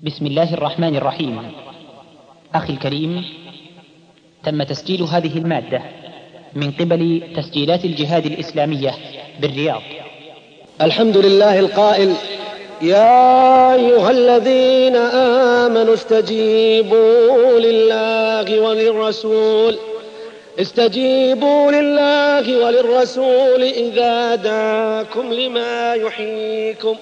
بسم الله الرحمن الرحيم. أخي الكريم، تم تسجيل هذه المادة من قبل تسجيلات الجهاد الإسلامية بالرياض. الحمد لله القائل: يا أيها الذين آمنوا استجيبوا لله وللرسول إذا دعاكم لما يحييكم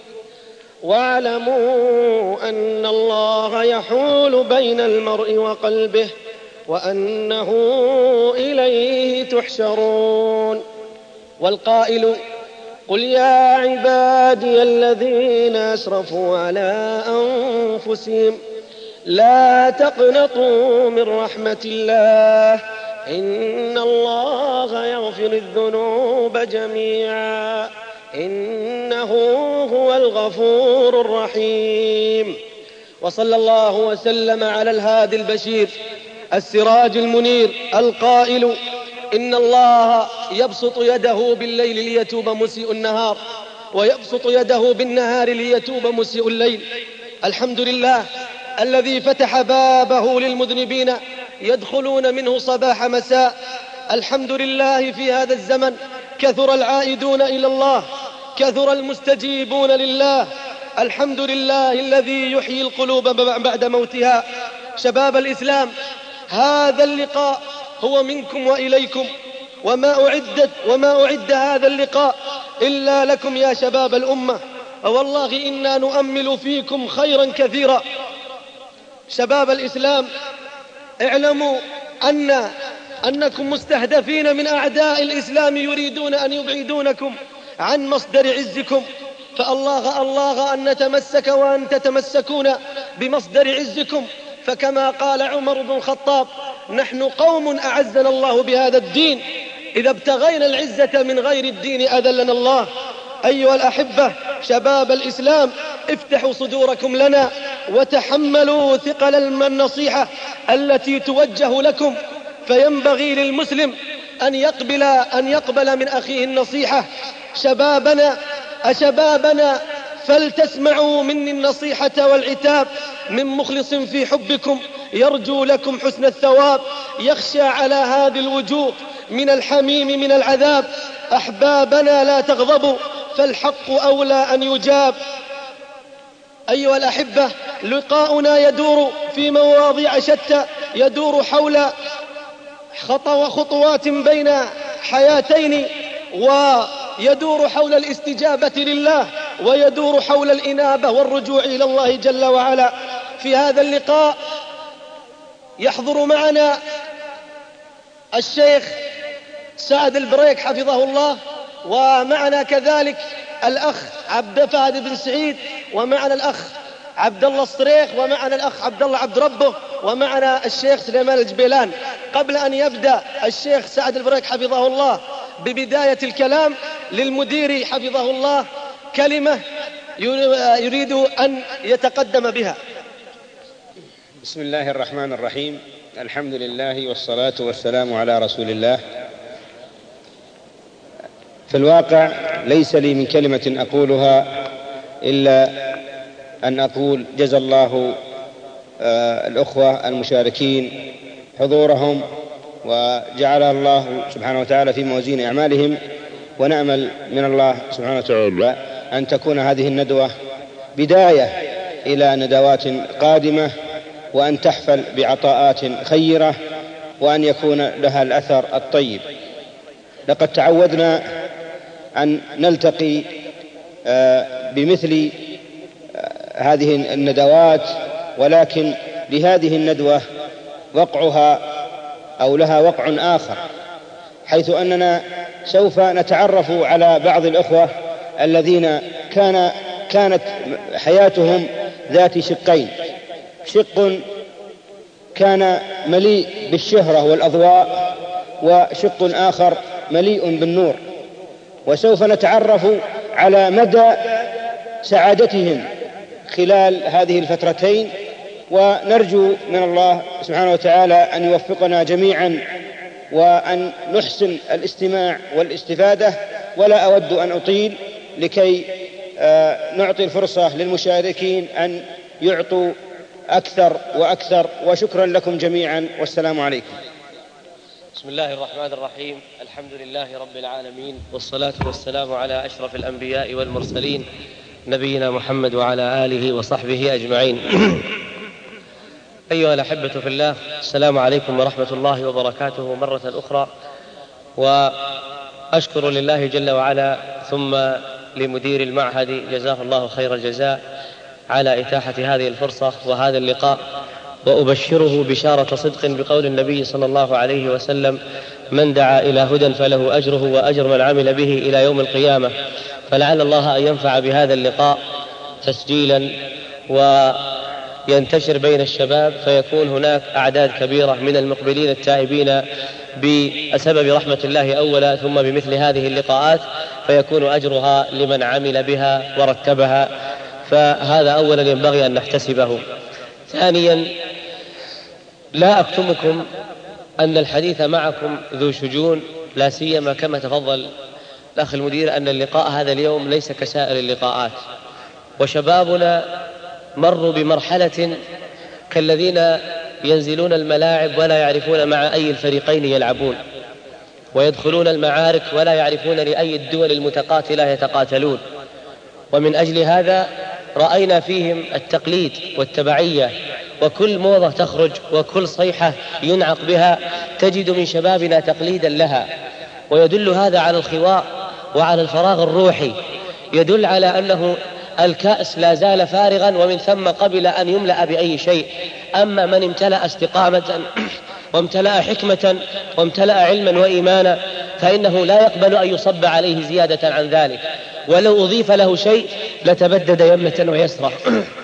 واعلموا أن الله يحول بين المرء وقلبه وأنه إليه تحشرون. والقائل: قل يا عبادي الذين أسرفوا على أنفسهم لا تقنطوا من رحمة الله إن الله يغفر الذنوب جميعا إنه هو الغفور الرحيم. وصلى الله وسلم على الهادي البشير السراج المنير القائل: إن الله يبسط يده بالليل ليتوب مسيء النهار ويبسط يده بالنهار ليتوب مسيء الليل. الحمد لله الذي فتح بابه للمذنبين يدخلون منه صباح مساء. الحمد لله في هذا الزمن كثر العائدون إلى الله، كثر المستجيبون لله. الحمد لله الذي يحيي القلوب بعد موتها. شباب الإسلام، هذا اللقاء هو منكم وإليكم، وما أعد هذا اللقاء إلا لكم يا شباب الأمة، والله إنا نؤمل فيكم خيرا كثيرا. شباب الإسلام، اعلموا أنكم مستهدفين من أعداء الإسلام يريدون أن يبعدونكم عن مصدر عزكم، فالله أن نتمسك وأن تتمسكون بمصدر عزكم. فكما قال عمر بن الخطاب: نحن قوم أعزنا الله بهذا الدين، إذا ابتغينا العزة من غير الدين أذلنا الله. أيها الأحبة شباب الإسلام، افتحوا صدوركم لنا وتحملوا ثقل النصيحة التي توجه لكم، فينبغي للمسلم أن يقبل من أخيه النصيحة. أشبابنا فلتسمعوا مني النصيحة والعتاب من مخلص في حبكم يرجو لكم حسن الثواب، يخشى على هذه الوجوه من الحميم من العذاب. أحبابنا لا تغضبوا فالحق أولى أن يجاب. أيها الأحبة، لقاؤنا يدور في مواضيع شتى، يدور حول خطوات بين حياتين، ويدور حول الاستجابة لله، ويدور حول الإنابة والرجوع إلى الله جل وعلا. في هذا اللقاء يحضر معنا الشيخ سعد البريك حفظه الله، ومعنا كذلك الأخ عبد فهد بن سعيد، ومعنا الأخ عبد الله الصريخ، ومعنا الأخ عبد الله عبد ربه، ومعنا الشيخ سليمان الجبيلان. قبل أن يبدأ الشيخ سعد البريك حفظه الله ببداية الكلام، للمدير حفظه الله كلمة يريد أن يتقدم بها. بسم الله الرحمن الرحيم. الحمد لله والصلاة والسلام على رسول الله. في الواقع ليس لي من كلمة أقولها إلا أن أقول جزا الله الأخوة المشاركين حضورهم، وجعل الله سبحانه وتعالى في موازين أعمالهم، ونأمل من الله سبحانه وتعالى أن تكون هذه الندوة بداية إلى ندوات قادمة، وأن تحفل بعطاءات خيرة، وأن يكون لها الأثر الطيب. لقد تعودنا أن نلتقي بمثل هذه الندوات، ولكن لهذه الندوة وقعها أو لها وقع آخر، حيث أننا سوف نتعرف على بعض الأخوة الذين كانت حياتهم ذات شقين: شق كان مليء بالشهرة والأضواء، وشق آخر مليء بالنور. وسوف نتعرف على مدى سعادتهم خلال هذه الفترتين، ونرجو من الله سبحانه وتعالى أن يوفقنا جميعا وأن نحسن الاستماع والاستفادة. ولا أود أن أطيل لكي نعطي الفرصة للمشاركين أن يعطوا أكثر وأكثر. وشكرا لكم جميعا، والسلام عليكم. بسم الله الرحمن الرحيم. الحمد لله رب العالمين، والصلاة والسلام على أشرف الأنبياء والمرسلين نبينا محمد وعلى آله وصحبه أجمعين. أيها الأحبة في الله، السلام عليكم ورحمة الله وبركاته مرة أخرى. وأشكر لله جل وعلا ثم لمدير المعهد جزاه الله خير الجزاء على إتاحة هذه الفرصة وهذا اللقاء، وأبشره بشارة صدق بقول النبي صلى الله عليه وسلم: من دعا إلى هدى فله أجره وأجر من عمل به إلى يوم القيامة. فلعل الله أن ينفع بهذا اللقاء تسجيلا وينتشر بين الشباب، فيكون هناك أعداد كبيرة من المقبلين التائبين بسبب رحمة الله أولا، ثم بمثل هذه اللقاءات فيكون أجرها لمن عمل بها ورتبها. فهذا أولا ينبغي أن نحتسبه. ثانيا، لا أكتمكم أن الحديث معكم ذو شجون، لا سيما كما تفضل الأخ المدير أن اللقاء هذا اليوم ليس كسائر اللقاءات، وشبابنا مروا بمرحلة كالذين ينزلون الملاعب ولا يعرفون مع أي الفريقين يلعبون، ويدخلون المعارك ولا يعرفون لأي الدول المتقاتلة يتقاتلون. ومن أجل هذا رأينا فيهم التقليد والتبعية، وكل موضة تخرج وكل صيحة ينعق بها تجد من شبابنا تقليدا لها، ويدل هذا على الخواء وعلى الفراغ الروحي، يدل على أنه الكأس لا زال فارغا، ومن ثم قبل أن يملأ بأي شيء. أما من امتلأ استقامة وامتلأ حكمة وامتلأ علما وإيمانا فإنه لا يقبل أن يصب عليه زيادة عن ذلك، ولو أضيف له شيء لتبدد يمنة ويسرى.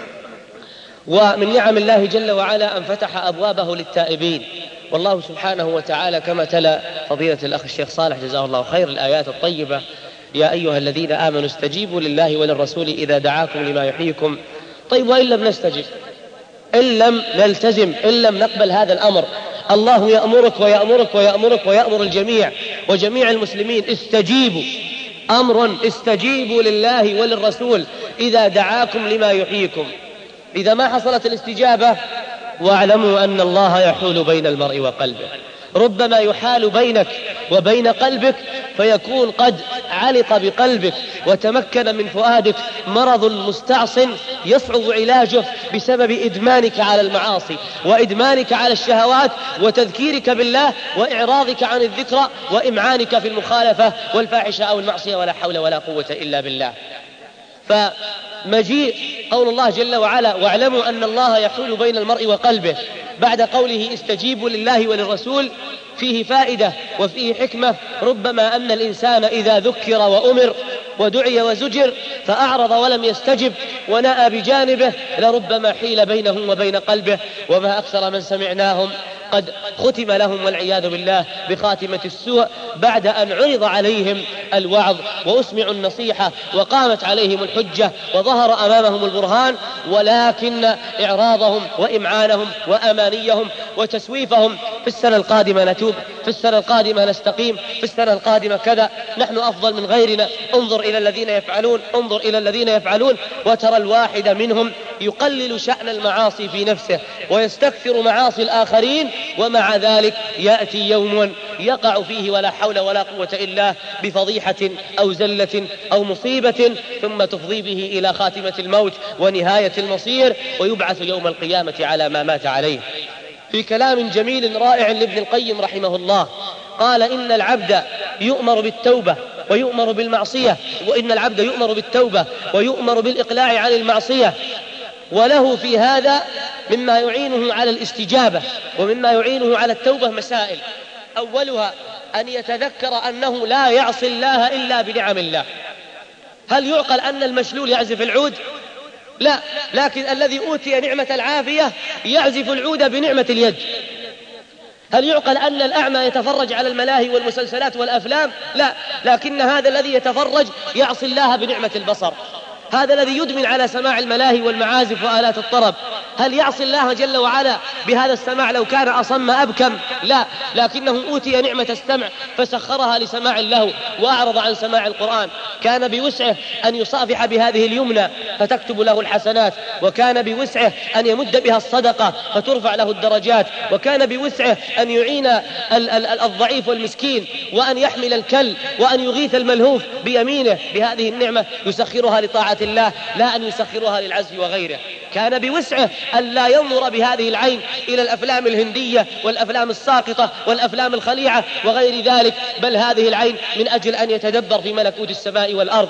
ومن نعم الله جل وعلا أن فتح أبوابه للتائبين، والله سبحانه وتعالى كما تلا فضيلة الأخ الشيخ صالح جزاه الله خير الآيات الطيبة: يا أيها الذين آمنوا استجيبوا لله وللرسول إذا دعاكم لما يحييكم. طيب، وإن لم نستجب، إن لم نلتزم، إن لم نقبل هذا الأمر، الله يأمرك ويأمرك ويأمرك ويأمر الجميع وجميع المسلمين: استجيبوا، أمر استجيبوا لله وللرسول إذا دعاكم لما يحييكم. إذا ما حصلت الاستجابة واعلموا أن الله يحول بين المرء وقلبه. ربما يحال بينك وبين قلبك فيكون قد علق بقلبك وتمكن من فؤادك مرض مستعصٍ يصعب علاجه بسبب إدمانك على المعاصي وإدمانك على الشهوات وتذكيرك بالله وإعراضك عن الذكرى وإمعانك في المخالفة والفاحشة أو المعصية، ولا حول ولا قوة إلا بالله. فمجيء قول الله جل وعلا: واعلموا أن الله يحول بين المرء وقلبه، بعد قوله استجيبوا لله وللرسول، فيه فائدة وفيه حكمة. ربما أن الإنسان إذا ذكر وأمر ودعي وزجر فأعرض ولم يستجب ونأى بجانبه لربما حيل بينه وبين قلبه. وما أكثر من سمعناهم قد ختم لهم والعياذ بالله بخاتمة السوء بعد أن عرض عليهم الوعظ وأسمعوا النصيحة وقامت عليهم الحجة وظهر أمامهم البرهان، ولكن إعراضهم وإمعانهم وأمانيهم وتسويفهم: في السنة القادمة نتوب، في السنة القادمة نستقيم، في السنة القادمة كذا، نحن أفضل من غيرنا، انظر إلى الذين يفعلون، انظر إلى الذين يفعلون. وترى الواحد منهم يقلل شأن المعاصي في نفسه ويستكثر معاصي الآخرين، ومع ذلك يأتي يوم يقع فيه ولا حول ولا قوة إلا بفضيحة أو زلة أو مصيبة، ثم تفضي به إلى خاتمة الموت ونهاية المصير، ويبعث يوم القيامة على ما مات عليه. في كلام جميل رائع لابن القيم رحمه الله قال: إن العبد يؤمر بالتوبة ويؤمر بالمعصية، وإن العبد يؤمر بالتوبة ويؤمر بالإقلاع عن المعصية، وله في هذا مما يعينه على الاستجابة ومما يعينه على التوبة مسائل. أولها أن يتذكر أنه لا يعصي الله إلا بنعم الله. هل يعقل أن المشلول يعزف العود؟ لا، لكن الذي أوتي نعمة العافية يعزف العود بنعمة اليد. هل يعقل أن الأعمى يتفرج على الملاهي والمسلسلات والأفلام؟ لا، لكن هذا الذي يتفرج يعصي الله بنعمة البصر. هذا الذي يدمن على سماع الملاهي والمعازف وآلات الطرب هل يعصي الله جل وعلا بهذا السماع لو كان أصم أبكم، لا، لكنه أوتي نعمة السمع فسخرها لسماع اللهو وأعرض عن سماع القرآن. كان بوسعه أن يصافح بهذه اليمنى فتكتب له الحسنات، وكان بوسعه أن يمد بها الصدقة فترفع له الدرجات، وكان بوسعه أن يعين الضعيف والمسكين، وأن يحمل الكل، وأن يغيث الملهوف بيمينه. بهذه النعمة يسخرها لطاعة الله لا أن يسخرها للعزف وغيره. كان بوسعه أن لا ينظر بهذه العين إلى الأفلام الهندية والأفلام الساقطة والأفلام الخليعة وغير ذلك، بل هذه العين من أجل أن يتدبر في ملكوت السماء والأرض.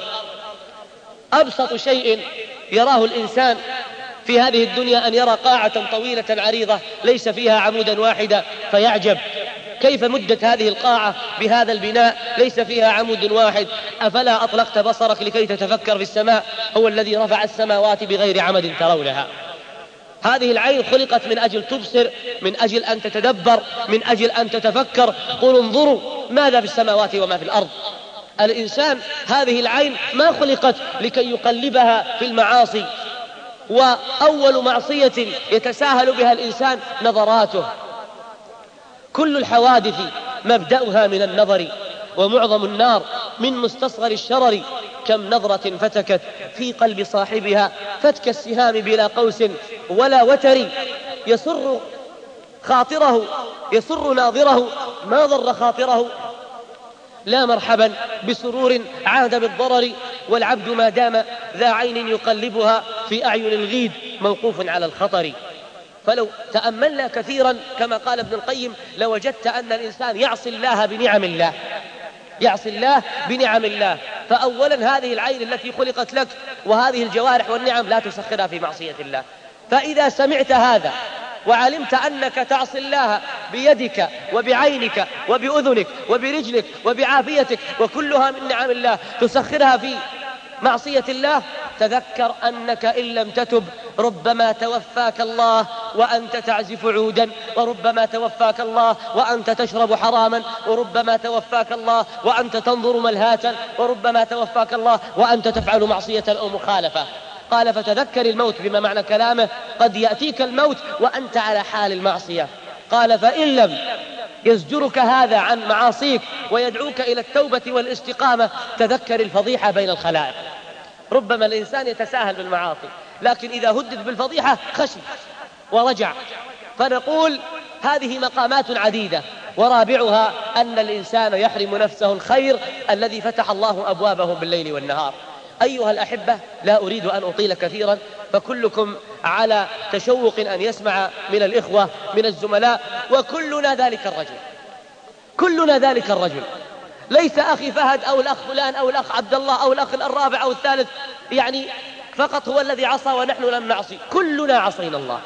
أبسط شيء يراه الإنسان في هذه الدنيا أن يرى قاعة طويلة عريضة ليس فيها عمودا واحدا فيعجب كيف مدت هذه القاعة بهذا البناء ليس فيها عمود واحد. أفلا أطلقت بصرك لكي تتفكر في السماء؟ هو الذي رفع السماوات بغير عمد ترونها. هذه العين خلقت من أجل تبصر، من أجل أن تتدبر، من أجل أن تتفكر. قل انظروا ماذا في السماوات وما في الأرض. الإنسان هذه العين ما خلقت لكي يقلبها في المعاصي، وأول معصية يتساهل بها الإنسان نظراته. كل الحوادث مبدأها من النظر، ومعظم النار من مستصغر الشرر. كم نظرة فتكت في قلب صاحبها فتك السهام بلا قوس ولا وتر. يسر خاطره، يسر ناظره ما ضر خاطره. لا مرحبا بسرور عاد بالضرر، والعبد ما دام ذا عين يقلبها في أعين الغيد موقوف على الخطر. فلو تأملنا كثيرا كما قال ابن القيم لوجدت أن الإنسان يعصي الله بنعم الله، يعصي الله بنعم الله. فأولا هذه العين التي خلقت لك وهذه الجوارح والنعم لا تسخرها في معصية الله. فإذا سمعت هذا وعلمت أنك تعصي الله بيدك وبعينك وبأذنك وبرجلك وبعافيتك وكلها من نعم الله تسخرها في معصية الله، تذكر أنك إن لم تتب ربما توفاك الله وأنت تعزف عودا، وربما توفاك الله وأنت تشرب حراما، وربما توفاك الله وأنت تنظر ملهاتا، وربما توفاك الله وأنت تفعل معصية أو مخالفة. قال فتذكر الموت، بما معنى كلامه قد يأتيك الموت وأنت على حال المعصية. قال فإن لم يزجرك هذا عن معاصيك ويدعوك إلى التوبة والاستقامة تذكر الفضيحة بين الخلائق. ربما الإنسان يتساهل بالمعاصي، لكن إذا هدد بالفضيحة خشي ورجع. فنقول هذه مقامات عديدة، ورابعها أن الإنسان يحرم نفسه الخير الذي فتح الله أبوابه بالليل والنهار. أيها الأحبة، لا أريد أن أطيل كثيرا، فكلكم على تشوق أن يسمع من الإخوة من الزملاء، وكلنا ذلك الرجل، كلنا ذلك الرجل. ليس أخي فهد أو الأخ فلان أو الأخ عبد الله أو الأخ الرابع أو الثالث يعني فقط هو الذي عصى ونحن لم نعصي. كلنا عصينا الله،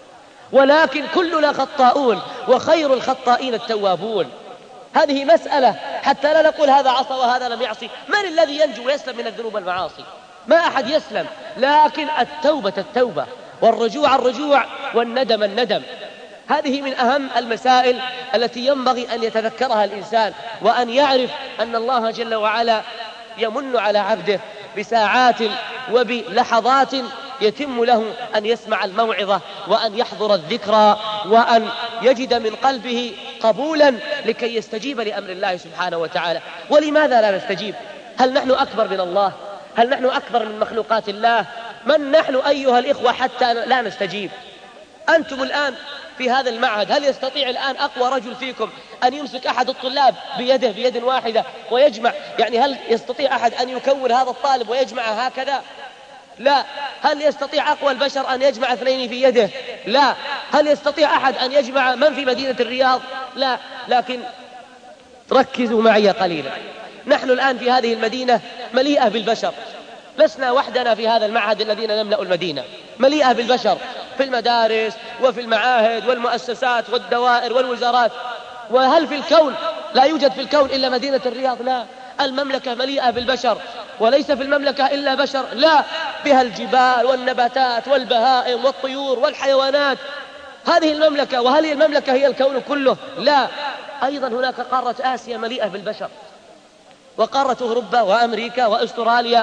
ولكن كلنا خطاؤون، وخير الخطائين التوابون. هذه مسألة حتى لا نقول هذا عصى وهذا لم يعصي. من الذي ينجو ويسلم من الذنوب والمعاصي؟ ما أحد يسلم، لكن التوبة التوبة، والرجوع الرجوع، والندم الندم. هذه من أهم المسائل التي ينبغي أن يتذكرها الإنسان، وأن يعرف أن الله جل وعلا يمن على عبده بساعات وبلحظات يتم له أن يسمع الموعظة وأن يحضر الذكرى وأن يجد من قلبه قبولا لكي يستجيب لأمر الله سبحانه وتعالى. ولماذا لا نستجيب؟ هل نحن أكبر من الله؟ هل نحن أكبر من مخلوقات الله؟ من نحن أيها الإخوة حتى لا نستجيب؟ أنتم الآن في هذا المعهد، هل يستطيع الآن أقوى رجل فيكم أن يمسك أحد الطلاب بيده بيد واحدة ويجمع؟ يعني هل يستطيع أحد أن يكون هذا الطالب ويجمع هكذا؟ لا. هل يستطيع أقوى البشر أن يجمع اثنين في يده؟ لا. هل يستطيع أحد أن يجمع من في مدينة الرياض؟ لا. لكن ركزوا معي قليلا، نحن الآن في هذه المدينة مليئة بالبشر، لسنا وحدنا في هذا المعهد الذين نملأ المدينة، مليئة بالبشر في المدارس وفي المعاهد والمؤسسات والدوائر والوزارات. وهل في الكون لا يوجد في الكون إلا مدينة الرياض؟ لا. المملكة مليئة بالبشر، وليس في المملكة إلا بشر، لا، بها الجبال والنباتات والبهائم والطيور والحيوانات. هذه المملكة. وهل المملكة هي الكون كله؟ لا. أيضا هناك قارة آسيا مليئة بالبشر، وقارة أوروبا وأمريكا وأستراليا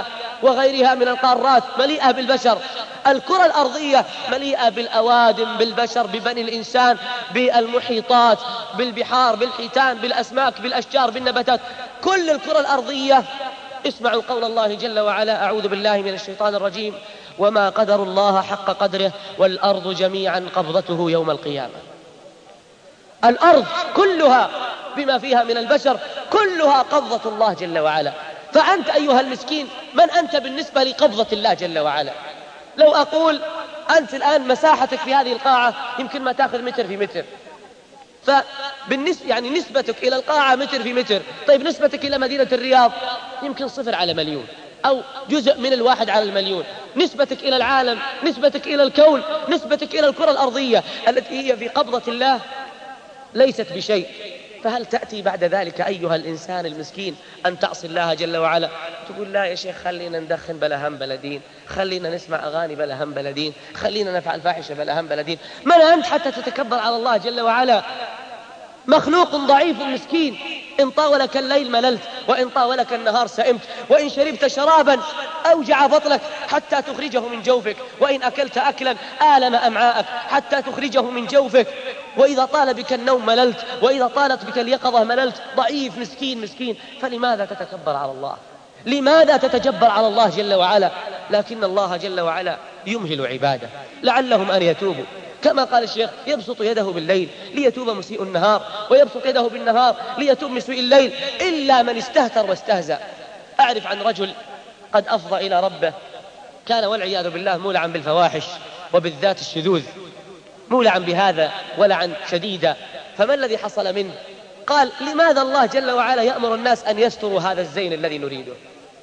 وغيرها من القارات مليئة بالبشر. الكرة الأرضية مليئة بالأوادم، بالبشر، ببني الإنسان، بالمحيطات، بالبحار، بالحيتان، بالأسماك، بالأشجار، بالنباتات. كل الكرة الأرضية. اسمعوا قول الله جل وعلا: أعوذ بالله من الشيطان الرجيم: وما قدر الله حق قدره والأرض جميعا قبضته يوم القيامة. الأرض كلها بما فيها من البشر كلها قبضة الله جل وعلا. فأنت أيها المسكين من أنت بالنسبة لقبضة الله جل وعلا؟ لو أقول أنت الآن مساحتك في هذه القاعة يمكن ما تأخذ متر في متر، فبالنسبة يعني نسبتك إلى القاعة متر في متر. طيب نسبتك إلى مدينة الرياض يمكن 0/1,000,000 أو جزء من 1/1,000,000. نسبتك إلى العالم، نسبتك إلى الكون، نسبتك إلى الكرة الأرضية التي هي في قبضة الله ليست بشيء. فهل تأتي بعد ذلك أيها الإنسان المسكين أن تعصي الله جل وعلا؟ تقول لا يا شيخ خلينا ندخن بلا هم بلا دين، خلينا نسمع أغاني بلا هم بلا دين، خلينا نفعل فاحشة بلا هم بلا دين. من أنت حتى تتكبر على الله جل وعلا؟ مخلوق ضعيف مسكين. إن طاولك الليل مللت، وإن طاولك النهار سئمت، وإن شربت شرابا أوجع بطنك حتى تخرجه من جوفك، وإن أكلت أكلا آلم أمعاءك حتى تخرجه من جوفك، وإذا طال بك النوم مللت، وإذا طالت بك اليقظة مللت. ضعيف مسكين مسكين. فلماذا تتكبر على الله؟ لماذا تتجبر على الله جل وعلا؟ لكن الله جل وعلا يمهل عباده لعلهم أن يتوبوا. كما قال الشيخ: يبسط يده بالليل ليتوب مسيء النهار، ويبسط يده بالنهار ليتوب مسيء الليل، إلا من استهتر واستهزأ. أعرف عن رجل قد أفضى إلى ربه، كان والعياذ بالله مولعا بالفواحش وبالذات الشذوذ، مولعا بهذا ولعا شديدا. فما الذي حصل منه؟ قال: لماذا الله جل وعلا يأمر الناس أن يستروا هذا الزين الذي نريده؟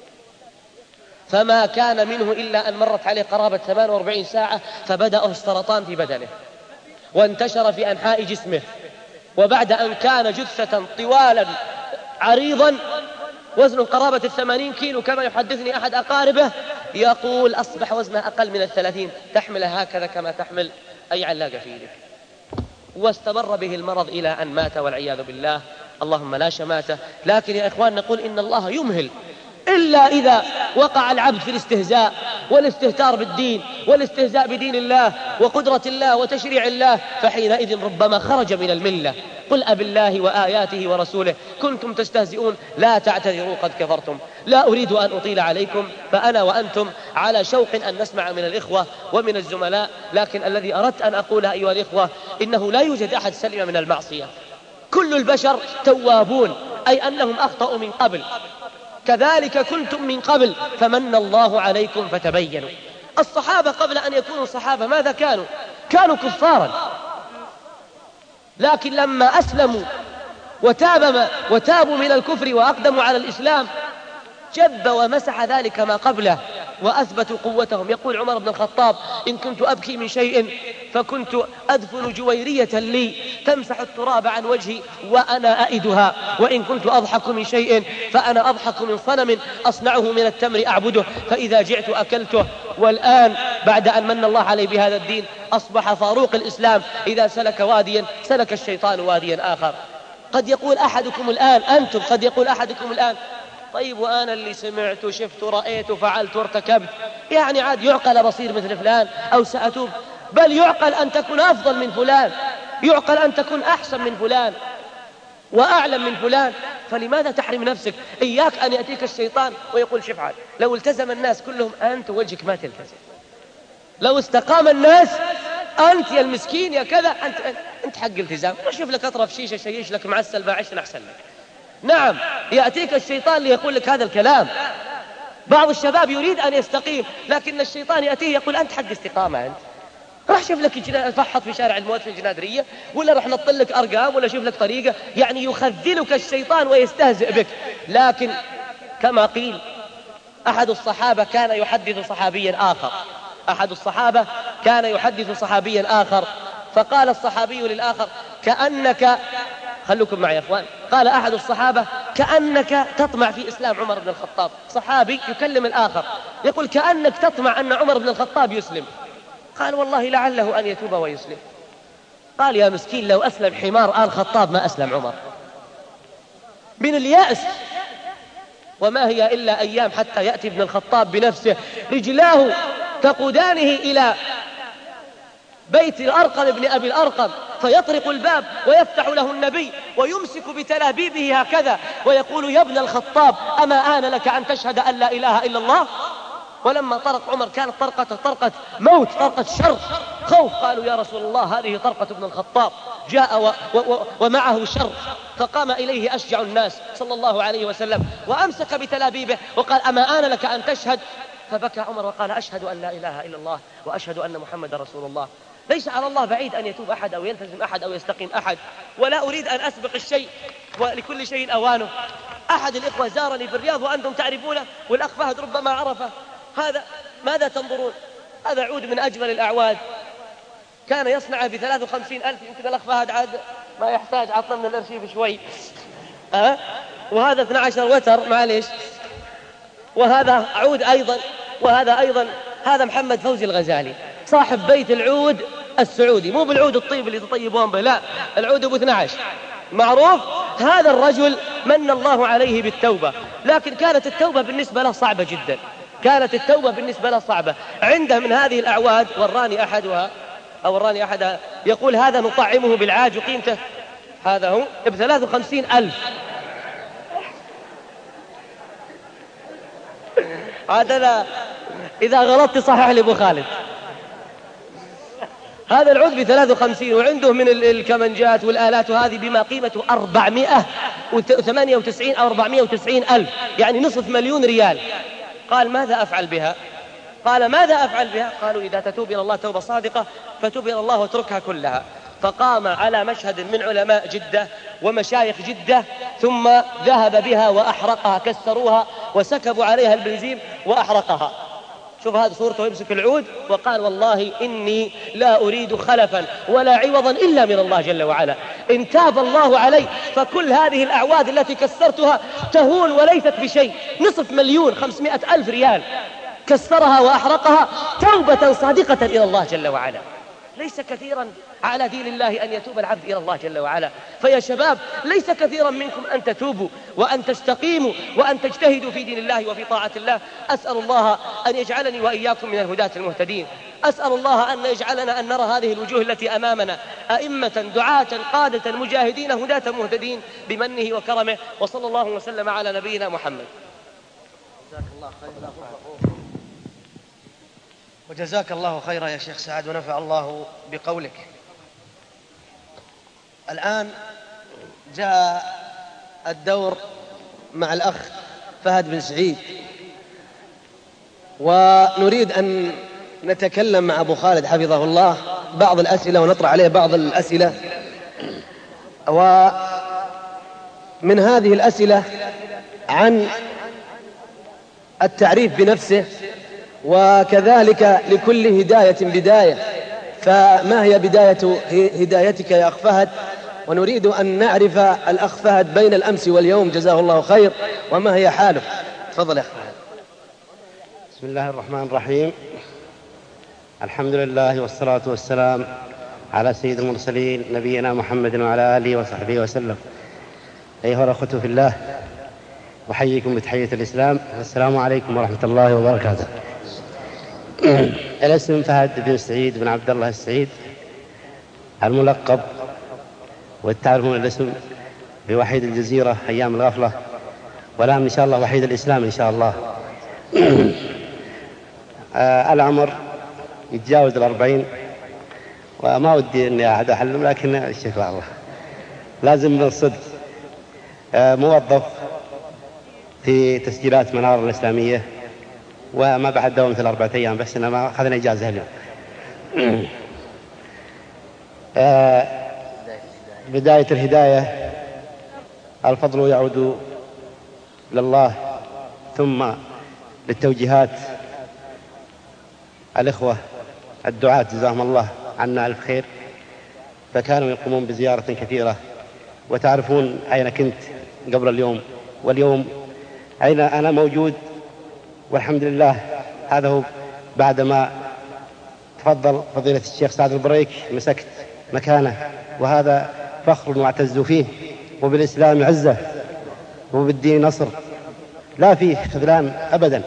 فما كان منه إلا أن مرت عليه قرابة 48 ساعة فبدأ السرطان في بدنه وانتشر في أنحاء جسمه، وبعد أن كان جثة طوالا عريضا وزنه قرابة 80 كيلو كما يحدثني أحد أقاربه، يقول أصبح وزنه أقل من 30، تحمله هكذا كما تحمل أي علاقة في يدك. واستمر به المرض إلى أن مات والعياذ بالله، اللهم لا شماته. لكن يا إخوان نقول إن الله يمهل، إلا إذا وقع العبد في الاستهزاء والاستهتار بالدين والاستهزاء بدين الله وقدرة الله وتشريع الله، فحينئذ ربما خرج من الملة. قل أبالله وآياته ورسوله كنتم تستهزئون لا تعتذروا قد كفرتم. لا أريد أن أطيل عليكم، فأنا وأنتم على شوق أن نسمع من الإخوة ومن الزملاء، لكن الذي أردت أن أقوله أيها الإخوة إنه لا يوجد أحد سلم من المعصية. كل البشر توابون، أي أنهم أخطأوا من قبل، كذلك كنتم من قبل فمن الله عليكم فتبينوا. الصحابة قبل أن يكونوا صحابة ماذا كانوا؟ كانوا كفارا، لكن لما أسلموا وتابوا من الكفر وأقدموا على الإسلام جب ومسح ذلك ما قبله وأثبتوا قوتهم. يقول عمر بن الخطاب: إن كنت أبكي من شيء فكنت أدفن جويرية لي تمسح التراب عن وجهي وأنا أئدها، وإن كنت أضحك من شيء فأنا أضحك من صنم أصنعه من التمر أعبده فإذا جعت أكلته. والآن بعد أن من الله عليه بهذا الدين أصبح فاروق الإسلام، إذا سلك واديا سلك الشيطان واديا آخر. قد يقول أحدكم الآن، أنتم قد يقول أحدكم الآن: طيب وأنا اللي سمعت وشفت ورأيت وفعلت وارتكبت، يعني عاد يعقل بصير مثل فلان أو سأتوب؟ بل يعقل أن تكون أفضل من فلان، يعقل أن تكون أحسن من فلان وأعلم من فلان. فلماذا تحرم نفسك؟ إياك أن يأتيك الشيطان ويقول شفعل. لو التزم الناس كلهم أنت وجهك ما تلتزم، لو استقام الناس أنت يا المسكين يا كذا أنت حق التزام. شوف لك أطرف شيشة شيش لك معسل باعشن أحسن لك. نعم يأتيك الشيطان ليقول لك هذا الكلام. بعض الشباب يريد أن يستقيم لكن الشيطان يأتيه يقول أنت حق استقامة، أنت راح شوف لك فحط في شارع الموت في الجنادرية، ولا راح نطل لك أرقام، ولا شوف لك طريقة. يعني يخذلك الشيطان ويستهزئ بك. لكن كما قيل أحد الصحابة كان يحدث صحابيا آخر، أحد الصحابة كان يحدث صحابيا آخر، فقال الصحابي للآخر: كأنك، خلوكم معي يا أخوان، قال أحد الصحابة: كأنك تطمع في إسلام عمر بن الخطاب. صحابي يكلم الآخر يقول: كأنك تطمع أن عمر بن الخطاب يسلم. قال: والله لعله أن يتوب ويسلم. قال: يا مسكين لو أسلم حمار آل خطاب ما أسلم عمر. من اليأس وما هي إلا أيام حتى يأتي ابن الخطاب بنفسه، رجلاه تقودانه إلى بيت الأرقم بن أبي الأرقم، فيطرق الباب ويفتح له النبي ويمسك بتلابيبه هكذا ويقول: يا ابن الخطاب، أما آن لك أن تشهد أن لا إله إلا الله؟ ولما طرق عمر كانت طرقة موت، طرقة شر، خوف. قالوا: يا رسول الله، هذه طرقة ابن الخطاب، جاء ومعه شر. فقام إليه أشجع الناس صلى الله عليه وسلم وأمسك بتلابيبه وقال: أما آن لك أن تشهد؟ فبكى عمر وقال: أشهد أن لا إله إلا الله وأشهد أن محمد رسول الله. ليس على الله بعيد أن يتوب أحد أو يلتزم أحد أو يستقيم أحد، ولا أريد أن أسبق الشيء، ولكل شيء أوانه. أحد الإخوة زارني في الرياض وأنتم تعرفونه، والأخ فهد ربما عرفه. هذا ماذا تنظرون؟ هذا عود من أجمل الأعواد، كان يصنع ب53,000. يمكن الأخ فهد عاد ما يحتاج، عطنا من الأرشيف شوي. وهذا 12 وتر، معليش. وهذا عود أيضا، وهذا أيضا. هذا محمد فوزي الغزالي صاحب بيت العود السعودي، مو بالعود الطيب اللي تطيبون به، لا، العود أبو 12 معروف. هذا الرجل من الله عليه بالتوبة، لكن كانت التوبة بالنسبة له صعبة جدا، كانت التوبة بالنسبة له صعبة. عنده من هذه الأعواد، وراني أحدها يقول: هذا نطعمه بالعاج وقيمته، هذا هو ب53,000. هذا إذا غلطت صحح لي أبو خالد. هذا العود ب53، وعنده من الكمنجات والآلات وهذه بما قيمته 498 أو 490,000، يعني نصف مليون ريال. قال: ماذا أفعل بها؟ قال: ماذا أفعل بها؟ قالوا: إذا تتوب إلى الله توبة صادقة فتوب إلى الله واتركها كلها. فقام على مشهد من علماء جدة ومشايخ جدة، ثم ذهب بها وأحرقها، كسروها وسكبوا عليها البنزين وأحرقها. شوف هذه صورته يمسك العود وقال: والله إني لا أريد خلفا ولا عوضا إلا من الله جل وعلا، إن تاب الله علي فكل هذه الأعواد التي كسرتها تهون وليست بشيء. نصف مليون 500,000 ريال كسرها وأحرقها توبة صادقة إلى الله جل وعلا. ليس كثيرا على دين الله أن يتوب العبد إلى الله جل وعلا. فيا شباب، ليس كثيرا منكم أن تتوبوا وأن تستقيموا وأن تجتهدوا في دين الله وفي طاعة الله. أسأل الله أن يجعلني وإياكم من الهداة المهتدين. أسأل الله أن يجعلنا أن نرى هذه الوجوه التي أمامنا أئمة دعاة قادة مجاهدين هداة مهتدين بمنه وكرمه. وصلى الله وسلم على نبينا محمد. جزاك الله خيرا. وجزاك الله خيرا يا شيخ سعد، ونفع الله بقولك. الآن جاء الدور مع الأخ فهد بن سعيد، ونريد أن نتكلم مع أبو خالد حفظه الله بعض الأسئلة ونطرح عليه بعض الأسئلة. ومن هذه الأسئلة عن التعريف بنفسه، وكذلك لكل هداية بداية، فما هي بداية هدايتك يا أخ فهد؟ ونريد أن نعرف الأخ فهد بين الأمس واليوم جزاه الله خير، وما هي حاله. تفضل يا أخ فهد. بسم الله الرحمن الرحيم. الحمد لله والصلاة والسلام على سيد المرسلين نبينا محمد وعلى آله وصحبه وسلم. أيها الأخوة في الله، أحييكم بتحية الإسلام، السلام عليكم ورحمة الله وبركاته. الاسم فهد بن سعيد بن عبد الله السعيد الملقب، وتعرفون الاسم بوحيد الجزيرة أيام الغفلة، والآن إن شاء الله وحيد الإسلام إن شاء الله. العمر يتجاوز 40، وما ودي أني أحد أحلم، لكن الشكر الله لازم من الصدق. موظف في تسجيلات منار الإسلامية، وما بعد دوام مثل 4 أيام، بس إنما ما أخذنا إجازة اليوم. بداية الهداية الفضل يعود لله، ثم للتوجيهات الإخوة الدعاة جزاهم الله عنا ألف خير، فكانوا يقومون بزيارة كثيرة. وتعرفون أين كنت قبل اليوم، واليوم أين أنا موجود، والحمد لله. هذا هو بعدما تفضل فضيلة الشيخ سعد البريك مسكت مكانه، وهذا فخر واعتز فيه، وبالإسلام عزة، وبالدين نصر. لا فيه خذلان أبدا.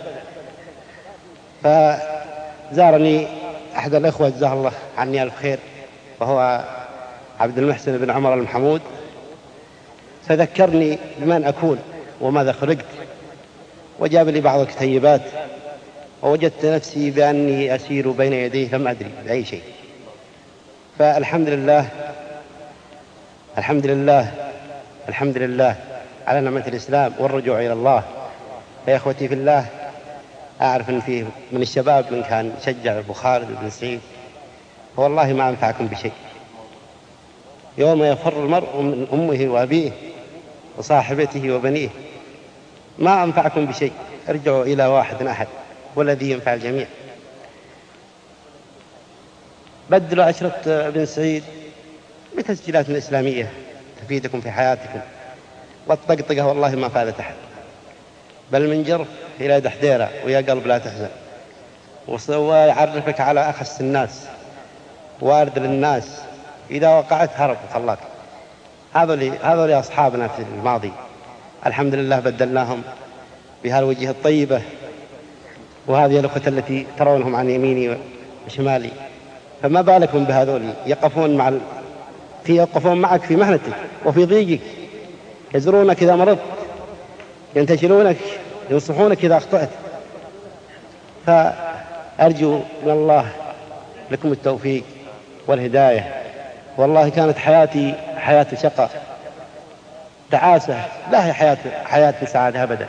فزارني أحد الأخوة جزاه الله عني ألف خير، وهو عبد المحسن بن عمر المحمود، فذكرني بمن أكون وماذا خلقت، وجاب لي بعض الكتيبات، ووجدت نفسي بأني أسير بين يديه لم أدري بأي شيء. فالحمد لله الحمد لله الحمد لله على نعمة الإسلام والرجوع إلى الله. يا إخوتي في الله، أعرف أن فيه من الشباب من كان شجع أبو خالد بن سعيد، فوالله ما أنفعكم بشيء. يوم يفر المرء من أمه وأبيه وصاحبته وبنيه ما أنفعكم بشيء، ارجعوا إلى واحد أحد والذي ينفع الجميع. بدلوا عشرة ابن سعيد بتسجيلات إسلامية تفيدكم في حياتكم، والطقطقة والله ما فادت أحد، بل من جرف إلى دحديرة ويا قلب لا تحزن، ويعرفك على أخس الناس وأرذل الناس، إذا وقعت هرب وخلاك. هذول أصحابنا في الماضي، الحمد لله بدلناهم بهالوجه الطيبة، وهذه الأخوة التي ترونهم عن يميني وشمالي. فما بالكم بهذول يقفون معك في مهنتك وفي ضيقك، يزورونك إذا مرضت، ينتشلونك، ينصحونك إذا أخطأت. فأرجو من الله لكم التوفيق والهداية. والله كانت حياتي حياة شقاء تعاسة، لا هي حياة سعادة أبدا.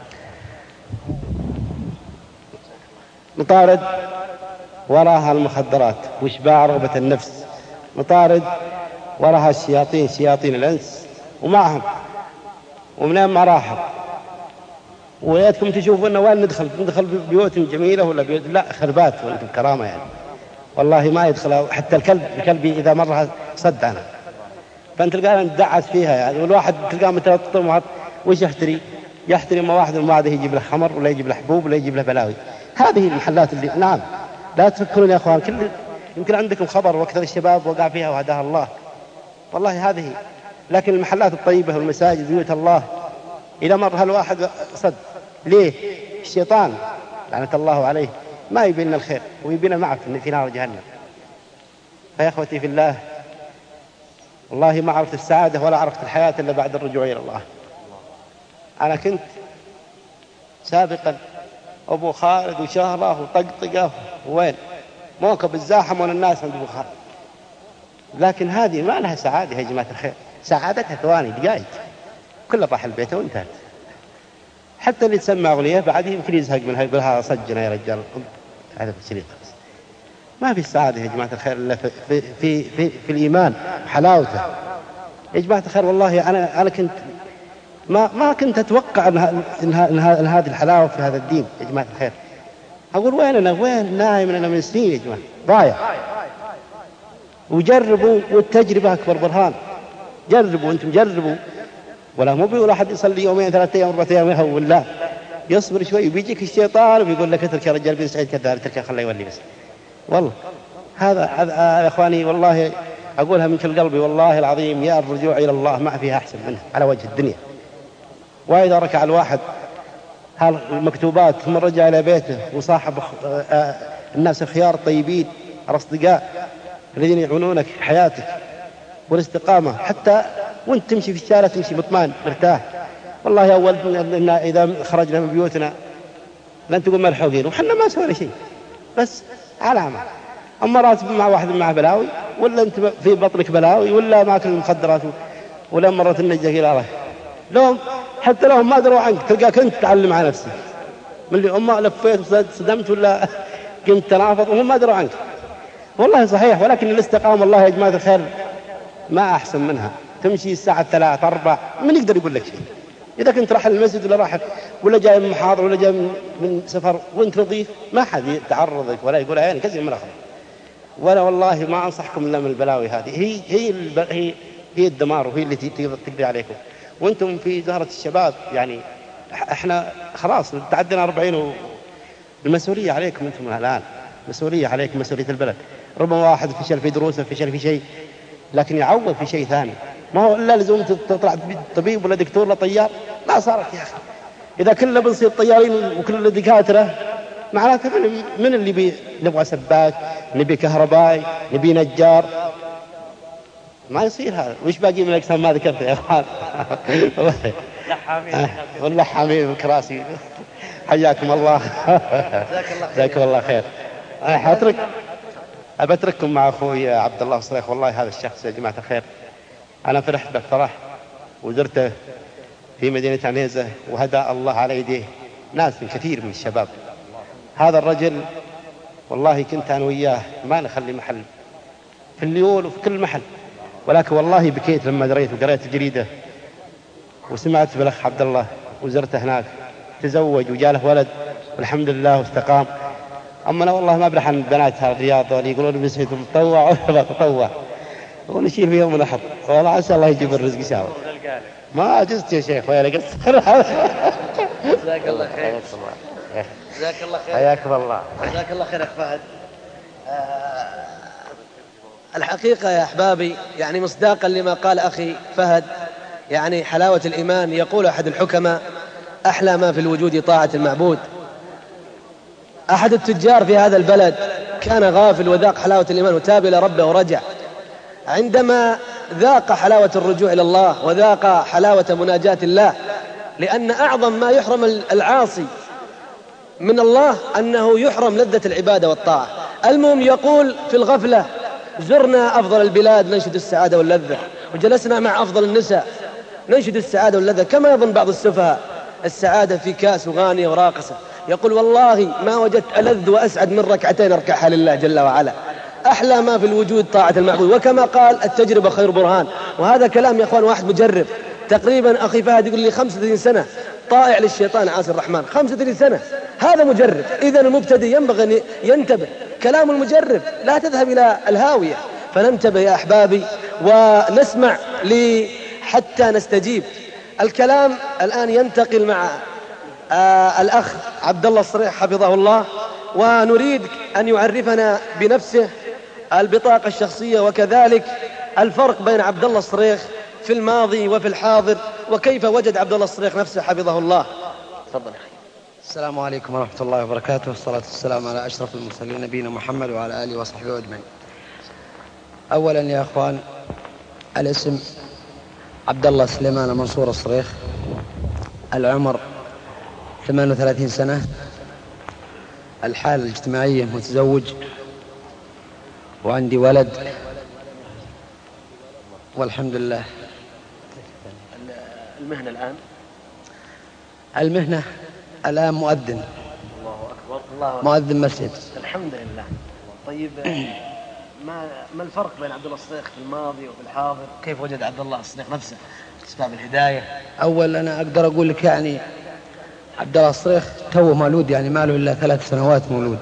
مطارد وراها المخدرات وإشباع رغبة النفس، مطارد وراها الشياطين، شياطين الأنس ومعهم، ومنين ما راحوا. وياتكم تشوفون وين ندخل بيوت جميلة ولا بيوت لا خربات وانتم كرامة يعني، والله ما يدخل حتى الكلب إذا مرها صد عنها. فأنت تلقى ندعس فيها يعني، والواحد تلقى متلطم وش يحترم واحد المعاده يجيب له خمر ولا يجيب له حبوب ولا يجيب له بلاوي. هذه المحلات اللي نعم لا تفكرون يا أخوان، يمكن عندكم خبر وأكثر الشباب وقع فيها وهداها الله، والله هذه. لكن المحلات الطيبة والمساجد بيوت الله إذا مر هالواحد صد ليه؟ الشيطان لعنة الله عليه ما يبينا الخير ويبينا معه في نار جهنم. فيا أخوتي في الله، والله ما عرفت السعادة ولا عرفت الحياة إلا بعد الرجوع إلى الله. أنا كنت سابقا أبو خالد وشهرة وطقطقة وين موكب الزاحم ولا الناس عند أبو خالد، لكن هذه ما لها سعادة يا جماعة الخير، سعادتها ثواني دقائق كله راح البيت وانتهت. حتى اللي تسمى أغنية بعد يمكن يزهق منها يقول هذا صجنا يا رجال، هذا في الشريط. ما في السعادة يا جماعة الخير إلا في الإيمان حلاوته. يا جماعة الخير والله أنا كنت ما كنت أتوقع إن هذه الحلاوة في هذا الدين يا جماعة الخير. أقول وين نايم أنا من سنين يا جماعة ضايع. وجربوا والتجربة أكبر برهان، جربوا أنتم جربوا، ولا مو بيقول أحد يصلي يومين 3 أيام 4 أيام يهون، لا يصبر شوي وبيجيك الشيطان وبيقول لك اترك يا رجال بن سعيد كذاب، اترك خليه يولي بس. والله هذا يا إخواني والله أقولها من كل قلبي، والله العظيم يا الرجوع إلى الله ما فيها أحسن منه على وجه الدنيا. وإذا ركع الواحد هالمكتوبات ثم رجع إلى بيته وصاحب الناس الخيار الطيبين الأصدقاء الذين يعونونك في حياتك والاستقامة، حتى وانت تمشي في الشارع تمشي مطمئن مرتاح. والله يا أول إذا خرجنا من بيوتنا لن تقول ملحوقين وحنا ما سوينا شيء، بس علامة. أما راتب مع واحد مع بلاوي، ولا أنت في بطنك بلاوي، ولا ماكل المخدرات، ولا مرت النجة إلى الله لهم، حتى لهم ما دروا عنك تلقاك أنت تعلم على نفسك من اللي أمه لفيت صدمت ولا قمت تنافض وهم ما دروا عنك. والله صحيح، ولكن الاستقامة والله يا جماعة الخير ما أحسن منها. تمشي الساعة 3 4 من يقدر يقول لك شيء؟ إذا كنت راح المسجد ولا راح ولا جاي من محاضرة ولا جاي من سفر وانت نظيف ما حد يتعرضك ولا يقول عيني كذا من الأخر. ولا والله ما أنصحكم إلا من البلاوي هذه، هي الدمار، وهي اللي تقضي عليكم وانتم في زهرة الشباب. يعني احنا خلاص تعدنا 40 المسؤولية عليكم انتم الآن، مسؤولية عليكم، مسؤولية البلد. ربما واحد فشل في دروسه، فشل في شيء، لكن يعوض في شيء ثاني. ما هو إلا لزوم تطلع طبيب ولا دكتور ولا طيار، ما صارت يا أخي. إذا كلنا بنصير طيارين وكلنا دكاترة معناته من اللي نبغى سباك، نبي كهربائي، نبي نجار، ما يصير هذا. وش باقي من الأقسام ما ذكرت يا أخوان؟ واللحامين والكراسي. حياكم الله. جزاكم الله خير. أنا أترككم مع أخوي عبد الله الصريخ. والله هذا الشخص يا جماعة الخير أنا فرحت بالفرح وزرته في مدينة عنيزة، وهدى الله على يديه ناس من كثير من الشباب. هذا الرجل والله كنت أنا وياه ما نخلي محل في الليول وفي كل محل، ولكن والله بكيت لما دريت وقريت الجريدة وسمعت بالأخ عبد الله وزرته هناك، تزوج وجاله ولد والحمد لله واستقام. أما أنا والله ما أبرح عن بنات الرياض اللي يقولون بس تطوع ولا تطوع ونشيل في يوم الأحد. والله عسى الله يجيب الرزق إن شاء الله. ما عجزت يا شيخ ويا قصر. جزاك الله خير. جزاك الله خير. حياكم الله. جزاك الله خير أخ فهد. الحقيقة يا أحبابي يعني مصداقا لما قال أخي فهد، يعني حلاوة الإيمان. يقول أحد الحكماء: أحلى ما في الوجود طاعة المعبود. أحد التجار في هذا البلد كان غافل وذاق حلاوة الإيمان وتاب إلى ربه ورجع. عندما ذاق حلاوة الرجوع إلى الله وذاق حلاوة مناجاة الله، لأن أعظم ما يحرم العاصي من الله أنه يحرم لذة العبادة والطاعة. المهم يقول في الغفلة: زرنا أفضل البلاد ننشد السعادة واللذة، وجلسنا مع أفضل النساء ننشد السعادة واللذة، كما يظن بعض السفهاء السعادة في كاس وغانية وراقصة. يقول: والله ما وجدت ألذ وأسعد من ركعتين أركعها لله جل وعلا. أحلى ما في الوجود طاعة المعبود، وكما قال: التجربة خير برهان. وهذا كلام يا أخوان واحد مجرب. تقريبا أخي فهد يقول لي 35 سنة طائع للشيطان عاصي الرحمن. 35 سنة، هذا مجرب. إذن المبتدئ ينبغي أن ينتبه، كلام المجرب لا تذهب إلى الهاوية. فننتبه يا أحبابي ونسمع حتى نستجيب. الكلام الآن ينتقل مع الأخ عبد الله الصريخ حفظه الله، ونريد أن يعرفنا بنفسه البطاقة الشخصية، وكذلك الفرق بين عبد الله الصريخ في الماضي وفي الحاضر، وكيف وجد عبد الله الصريخ نفسه حفظه الله. تفضل. السلام عليكم ورحمة الله وبركاته، والصلاة والسلام على أشرف المرسلين نبينا محمد وعلى آله وصحبه أجمعين. أولا يا أخوان، الاسم عبد الله سليمان منصور الصريخ، العمر 38 سنة، الحالة الاجتماعية متزوج وعندي ولد والحمد لله. المهنة الآن؟ المهنة الآن مؤذن. الله أكبر. الله مؤذن مسجد. الحمد لله. طيب ما الفرق بين عبد الله الصريخ في الماضي وفي الحاضر؟ كيف وجد عبد الله الصريخ نفسه أسباب الهداية؟ أول أنا أقدر أقول لك يعني عبد الله الصريخ توه مولود، يعني ما له إلا 3 سنوات مولود.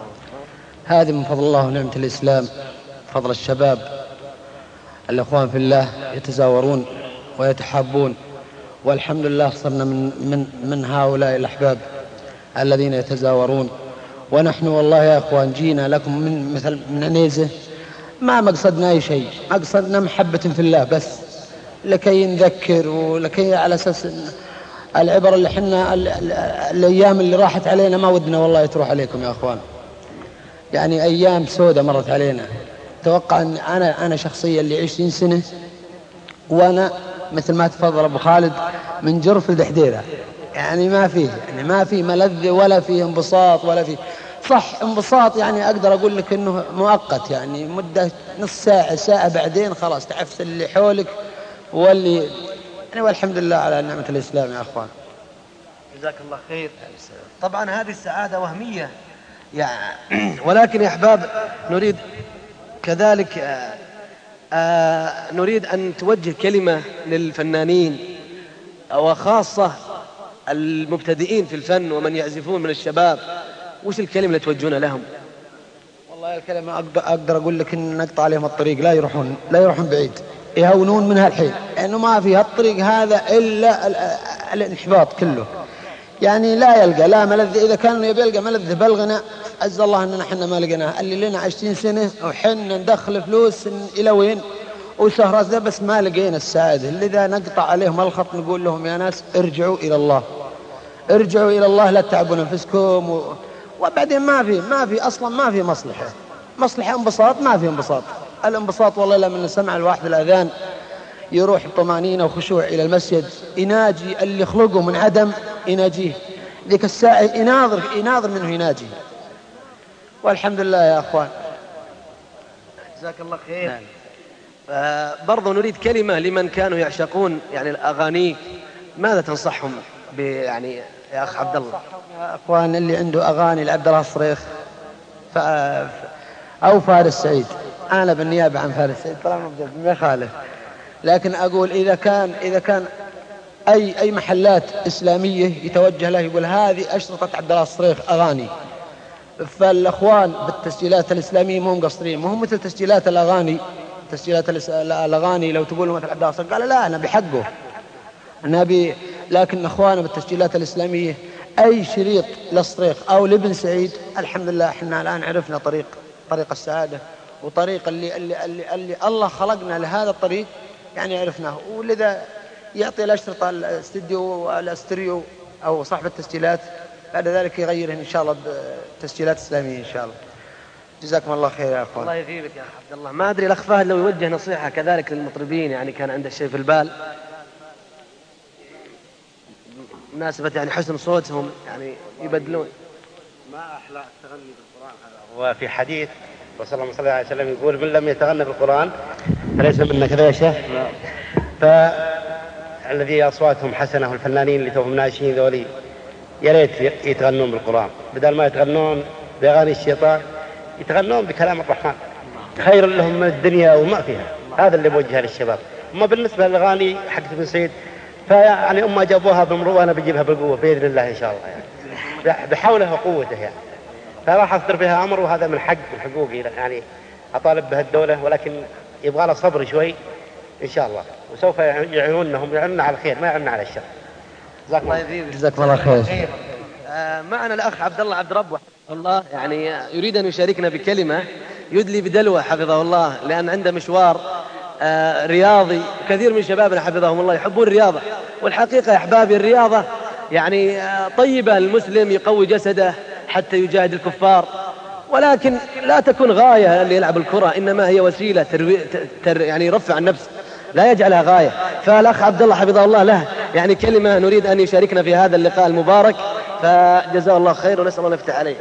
هذه من فضل الله ونعمة الإسلام، فضل الشباب الأخوان في الله يتزاورون ويتحابون، والحمد لله صرنا من هؤلاء الأحباب الذين يتزاورون. ونحن والله يا أخوان جينا لكم من عنيزة، ما مقصدنا أي شيء، مقصدنا محبة في الله بس، لكي نذكر ولكي على أساس العبر اللي حنا الأيام اللي راحت علينا ما ودنا والله تروح عليكم يا أخوان. يعني أيام سودة مرت علينا. توقع أن أنا شخصيا اللي 20 سنة وأنا مثل ما تفضل أبو خالد من جرف لدحديرة، يعني ما فيه ملذة ولا فيه انبساط ولا فيه صح انبساط. يعني أقدر أقول لك إنه مؤقت، يعني مدة نص ساعة ساعة بعدين خلاص تعفس اللي حولك واللي يعني. والحمد لله على نعمة الإسلام يا أخوان. جزاك الله خير. طبعا هذه السعادة وهمية يعني، ولكن يا أحباب نريد كذلك نريد أن توجه كلمة للفنانين وخاصة المبتدئين في الفن ومن يعزفون من الشباب. وش الكلمة اللي توجهونها لهم؟ والله الكلمة أقدر أقول لك إن نقطع عليهم الطريق، لا يروحون بعيد، يهونون منها الحين، لأنه ما في هالطريق هذا إلا الانحباط كله. يعني لا يلقى لا ملذة، إذا كان يلقى ملذة بالغنى عز الله أننا حنا ما لقيناها. اللي لنا 20 سنة وحنا ندخل فلوس إلى وين وسهرات ذا، بس ما لقينا السعادة. لذا نقطع عليهم الخط، نقول لهم يا ناس ارجعوا إلى الله، ارجعوا إلى الله لا تتعبون أنفسكم وبعدين ما في أصلا ما في مصلحة انبساط، ما في انبساط. الانبساط والله لما سمع الواحد الأذان يروح بطمانينة وخشوع إلى المسجد، يناجي اللي خلقه من عدم يناجيه، ذيك الساعة يناظر منه يناجي. والحمد لله يا أخوان. جزاك الله خير. برضو نريد كلمة لمن كانوا يعشقون يعني الأغاني، ماذا تنصحهم يعني يا أخ عبد الله؟ يا أخوان اللي عنده أغاني لعبد الله الصريخ أو فارس سعيد، أنا بالنيابة عن فارس سعيد طالما ما يخالف، لكن أقول إذا كان أي محلات إسلامية يتوجه له يقول هذه أشرطة عبد الله الصريخ أغاني، فالأخوان بالتسجيلات الإسلامية مو مقصرين، مو مثل تسجيلات الأغاني. تسجيلات الأغاني لو تقول مثل عبد الله الصريخ قال لا أنا بحقه النبي، لكن أخوانا بالتسجيلات الإسلامية أي شريط للصريخ أو لابن سعيد الحمد لله احنا الآن عرفنا طريق السعادة، وطريق اللي الله خلقنا لهذا الطريق يعني عرفناه. ولذا يعطي الأشرطة الاستريو أو صاحب التسجيلات بعد ذلك يغيره إن شاء الله بتسجيلات إسلامية إن شاء الله. جزاكم الله خير يا أخوان. الله يثيبك يا أخ عبد الله. ما أدري الأخ فهد لو يوجه نصيحة كذلك للمطربين، يعني كان عنده شيء في البال مناسبة يعني حسن صوتهم يعني يبدلون. ما أحلى التغني بالقرآن هذا. وفي حديث رسول الله صلى الله عليه وسلم يقول من لم يتغنى بالقرآن فليس منا كذا يا شيخ. فالذي أصواتهم حسنة والفنانين اللي توهم ناشئين ذولي يا ريت يتغنون بالقرآن بدل ما يتغنون بأغاني الشيطان، يتغنون بكلام الرحمن خير لهم من الدنيا وما فيها. هذا اللي بوجهه للشباب. أما بالنسبة للأغاني حق ابن سعيد فيعني أما جابوها بمرو أنا بجيبها بالقوة بإذن الله إن شاء الله يعني بحوله وقوته يعني. فراح أصدر بها أمر وهذا من حقوقي يعني أطالب بها الدولة، ولكن يبغى له صبر شوي إن شاء الله، وسوف يعينونهم على الخير ما يعينون على الشر. جزاكم الله خير. معنا الأخ عبد الله عبد ربه الله يعني يريد أن يشاركنا بكلمة يدلي بدلوه حفظه الله، لأن عنده مشوار رياضي. كثير من شبابنا حفظهم الله يحبون الرياضة، والحقيقة يا أحبابي الرياضة يعني طيبة للمسلم يقوي جسده حتى يجاهد الكفار، ولكن لا تكون غاية اللي يلعب الكرة، إنما هي وسيلة يعني يرفع النفس لا يجعلها غاية. فالأخ عبد الله حفظه الله له يعني كلمة نريد أن يشاركنا في هذا اللقاء المبارك، فجزاه الله خير ونسأل الله يفتح عليه.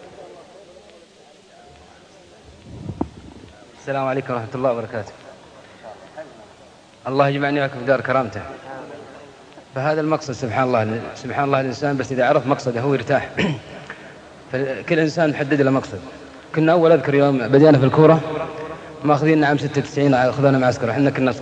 السلام عليكم ورحمة الله وبركاته. الله يجمعني وياكم في دار كرامته. فهذا المقصد سبحان الله الإنسان بس إذا عرف مقصده هو يرتاح. فكل إنسان محدد له مقصد. كنا أول أذكر يوم بدأنا في الكورة ماخذين عام 96 أخذنا معسكر، إحنا كنا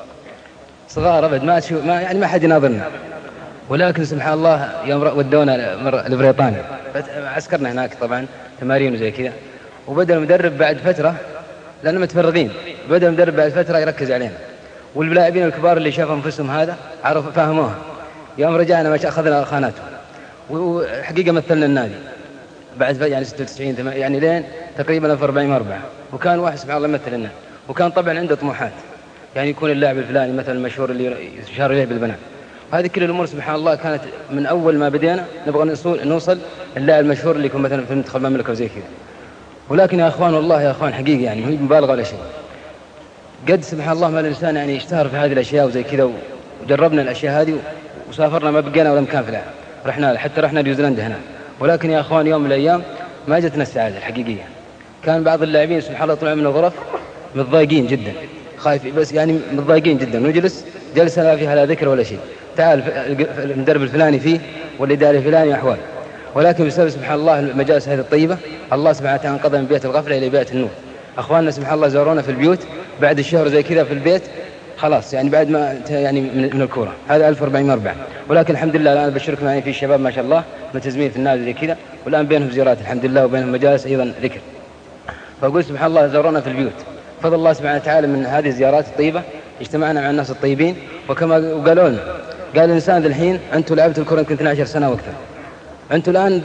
صغار أبد ما حد يناظرنا، ولكن سبحان الله يوم ودونا لبريطانيا عسكرنا هناك طبعا تمارين وزي كذا، وبدأ المدرب بعد فترة لأننا متفرغين، بدأ المدرب بعد فترة يركز علينا، واللاعبين الكبار اللي شافوا أنفسهم هذا عرفوا فهموها. يوم رجعنا ما أخذنا خاناته، وحقيقة مثلنا النادي بعد يعني 96 يعني لين تقريبا 44 وكان واحد سبحان الله يمثل النادي، وكان طبعا عنده طموحات يعني يكون اللاعب الفلاني مثلا المشهور اللي يشار إليه بالبنات. وهذه كل الأمور سبحان الله كانت من أول ما بدينا نبغى نوصل اللاعب المشهور اللي يكون مثلا في منتخب المملكة وزي كذا. ولكن يا أخوان والله يا أخوان حقيقي يعني هي مبالغة ولا شيء، قد سبحان الله ما الإنسان يعني يشتهر في هذه الأشياء وزي كذا، وجربنا الأشياء هذه وسافرنا ما بقينا ولا مكان في العالم، حتى رحنا نيوزيلندا هنا. ولكن يا أخوان يوم من الأيام ما جتنا السعادة الحقيقية. كان بعض اللاعبين سبحان الله طلعوا من الغرف متضايقين جدا، خايف بس يعني متضايقين جدا، نجلس جلسة لا فيها لا ذكر ولا شيء، تعال المدرب الفلاني فيه والإداري الفلاني أحوال. ولكن بسبب سبحان الله المجالس هذه الطيبة الله سبحانه وتعالى انقذنا من بيت الغفلة إلى بيت النور. أخواننا سبحان الله زورونا في البيوت بعد الشهر زي كذا في البيت خلاص يعني بعد ما يعني من الكورة هذا 1404. ولكن الحمد لله الآن بشركم يعني في شباب ما شاء الله ملتزمين في النادي زي كذا، والآن بينهم زيارات الحمد لله وبينهم مجالس أيضا ذكر. فأقول سبحان الله زورونا في البيوت فضل الله سبحانه وتعالى من هذه الزيارات الطيبة، اجتمعنا مع الناس الطيبين. وكما قالوا لنا قال الإنسان ذا الحين أنتم لعبتوا الكرة يمكن 12 سنة وأكثر، أنتم الآن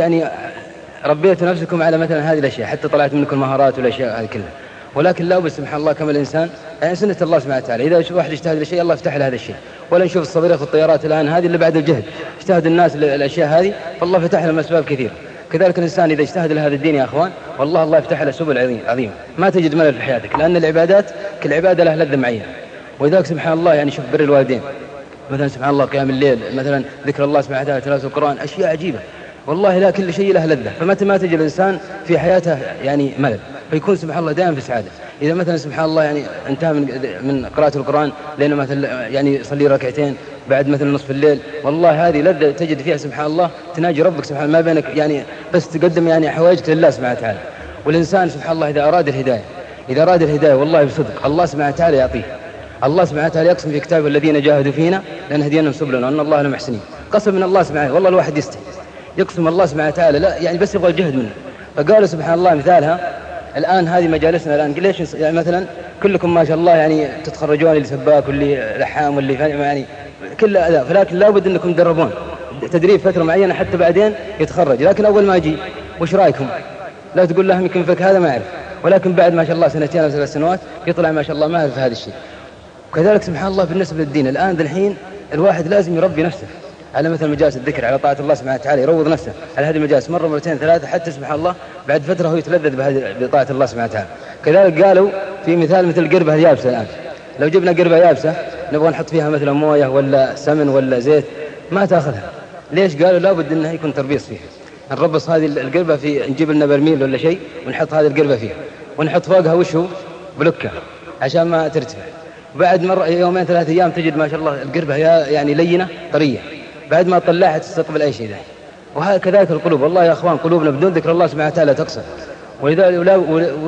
ربيتوا نفسكم على مثلا هذه الأشياء حتى طلعت منكم المهارات والأشياء هذه كلها. ولكن لا بس سبحان الله كما الإنسان يعني سنة الله سبحانه وتعالى إذا واحد اجتهد لشيء الله يفتح له هذا الشيء. ولا نشوف الصواريخ والطيارات الآن هذه اللي بعد الجهد اجتهد الناس الأشياء هذه، فالله فتح لهم أسباب كثيرة. كذلك الإنسان إذا اجتهد لهذا الدين يا أخوان والله الله يفتح له سبل عظيمة ما تجد ملل في حياتك، لأن العبادات كل عبادة لها لذة معينة. ولذلك سبحان الله يعني شوف بر الوالدين مثلا، سبحان الله قيام الليل مثلا، ذكر الله سبحانه وتعالى، تلاوة القرآن، أشياء عجيبة والله لا كل شيء له لذة. فمتى ما تجد الإنسان في حياته يعني ملل، فيكون سبحان الله دائما في سعادة. إذا مثلا سبحان الله يعني انتهى من قراءة القرآن لأنه مثلا يعني يصلي ركعتين بعد مثلا نصف الليل، والله هذه لذة تجد فيها سبحان الله تناجي ربك سبحان الله، ما بينك يعني بس تقدم يعني حوائجك لله سبحانه وتعالى. والإنسان سبحان الله إذا أراد الهداية والله بصدق الله سبحانه وتعالى يعطيه. الله سبحانه وتعالى يقسم في كتابه الذين جاهدوا فينا لنهدينهم سبلنا وأن الله لمحسنين. قسم من الله سبحانه، والله الواحد يستحي يقسم الله سبحانه وتعالى لا يعني بس يبغى الجهد منه. فقالوا سبحان الله مثالها الآن هذه مجالسنا الآن ليش يعني مثلا كلكم ما شاء الله يعني تتخرجون اللي سباك واللي لحام واللي يعني كل أداء، فلكن لابد أنكم تدربون تدريب فترة معينة حتى بعدين يتخرج. لكن أول ما أجي وش رأيكم؟ لا تقول لهم يمكن فك هذا ما أعرف، ولكن بعد ما شاء الله سنتين أو 3 سنوات يطلع ما شاء الله ما أعرف هذا الشيء. وكذلك سبحان الله بالنسبة للدين الآن الحين الواحد لازم يربي نفسه على مثل مجالس الذكر، على طاعة الله سبحانه وتعالى، يروض نفسه على هذه المجالس مرة مرتين 3 حتى سبحان الله بعد فترة هو يتلذذ بطاعة الله سبحانه وتعالى. كذلك قالوا في مثل القربة اليابسة الآن، لو جبنا قربة يابسة نبغى نحط فيها مثلا موية ولا سمن ولا زيت ما تأخذها. ليش؟ قالوا لابد أنها يكون تربيص فيها، نربص هذه القربة نجيب لنا برميل ولا شيء ونحط هذه القربة فيها ونحط فوقها وشو بلوكة عشان ما ترتفع. بعد مرة 2-3 أيام تجد ما شاء الله القربة يعني لينة طرية، بعد ما تطلعها تستقبل أي شيء ذا. وهكذلك القلوب، والله يا أخوان قلوبنا بدون ذكر الله سبحانه وتعالى تقصر، ولذلك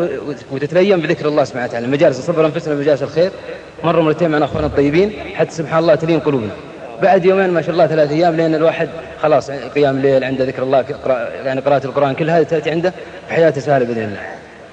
وتتلين بذكر الله سبحانه وتعالى. مجالس نصبر أنفسنا بمجالس الخير مرة مرتين مع أخواننا الطيبين حتى سبحان الله تلين قلوبنا. بعد 2 ما شاء الله 3 أيام لأن الواحد خلاص قيام الليل عنده ذكر الله يعني قراءة القرآن كل هذه تأتي عنده في حياته سهلة بإذن الله.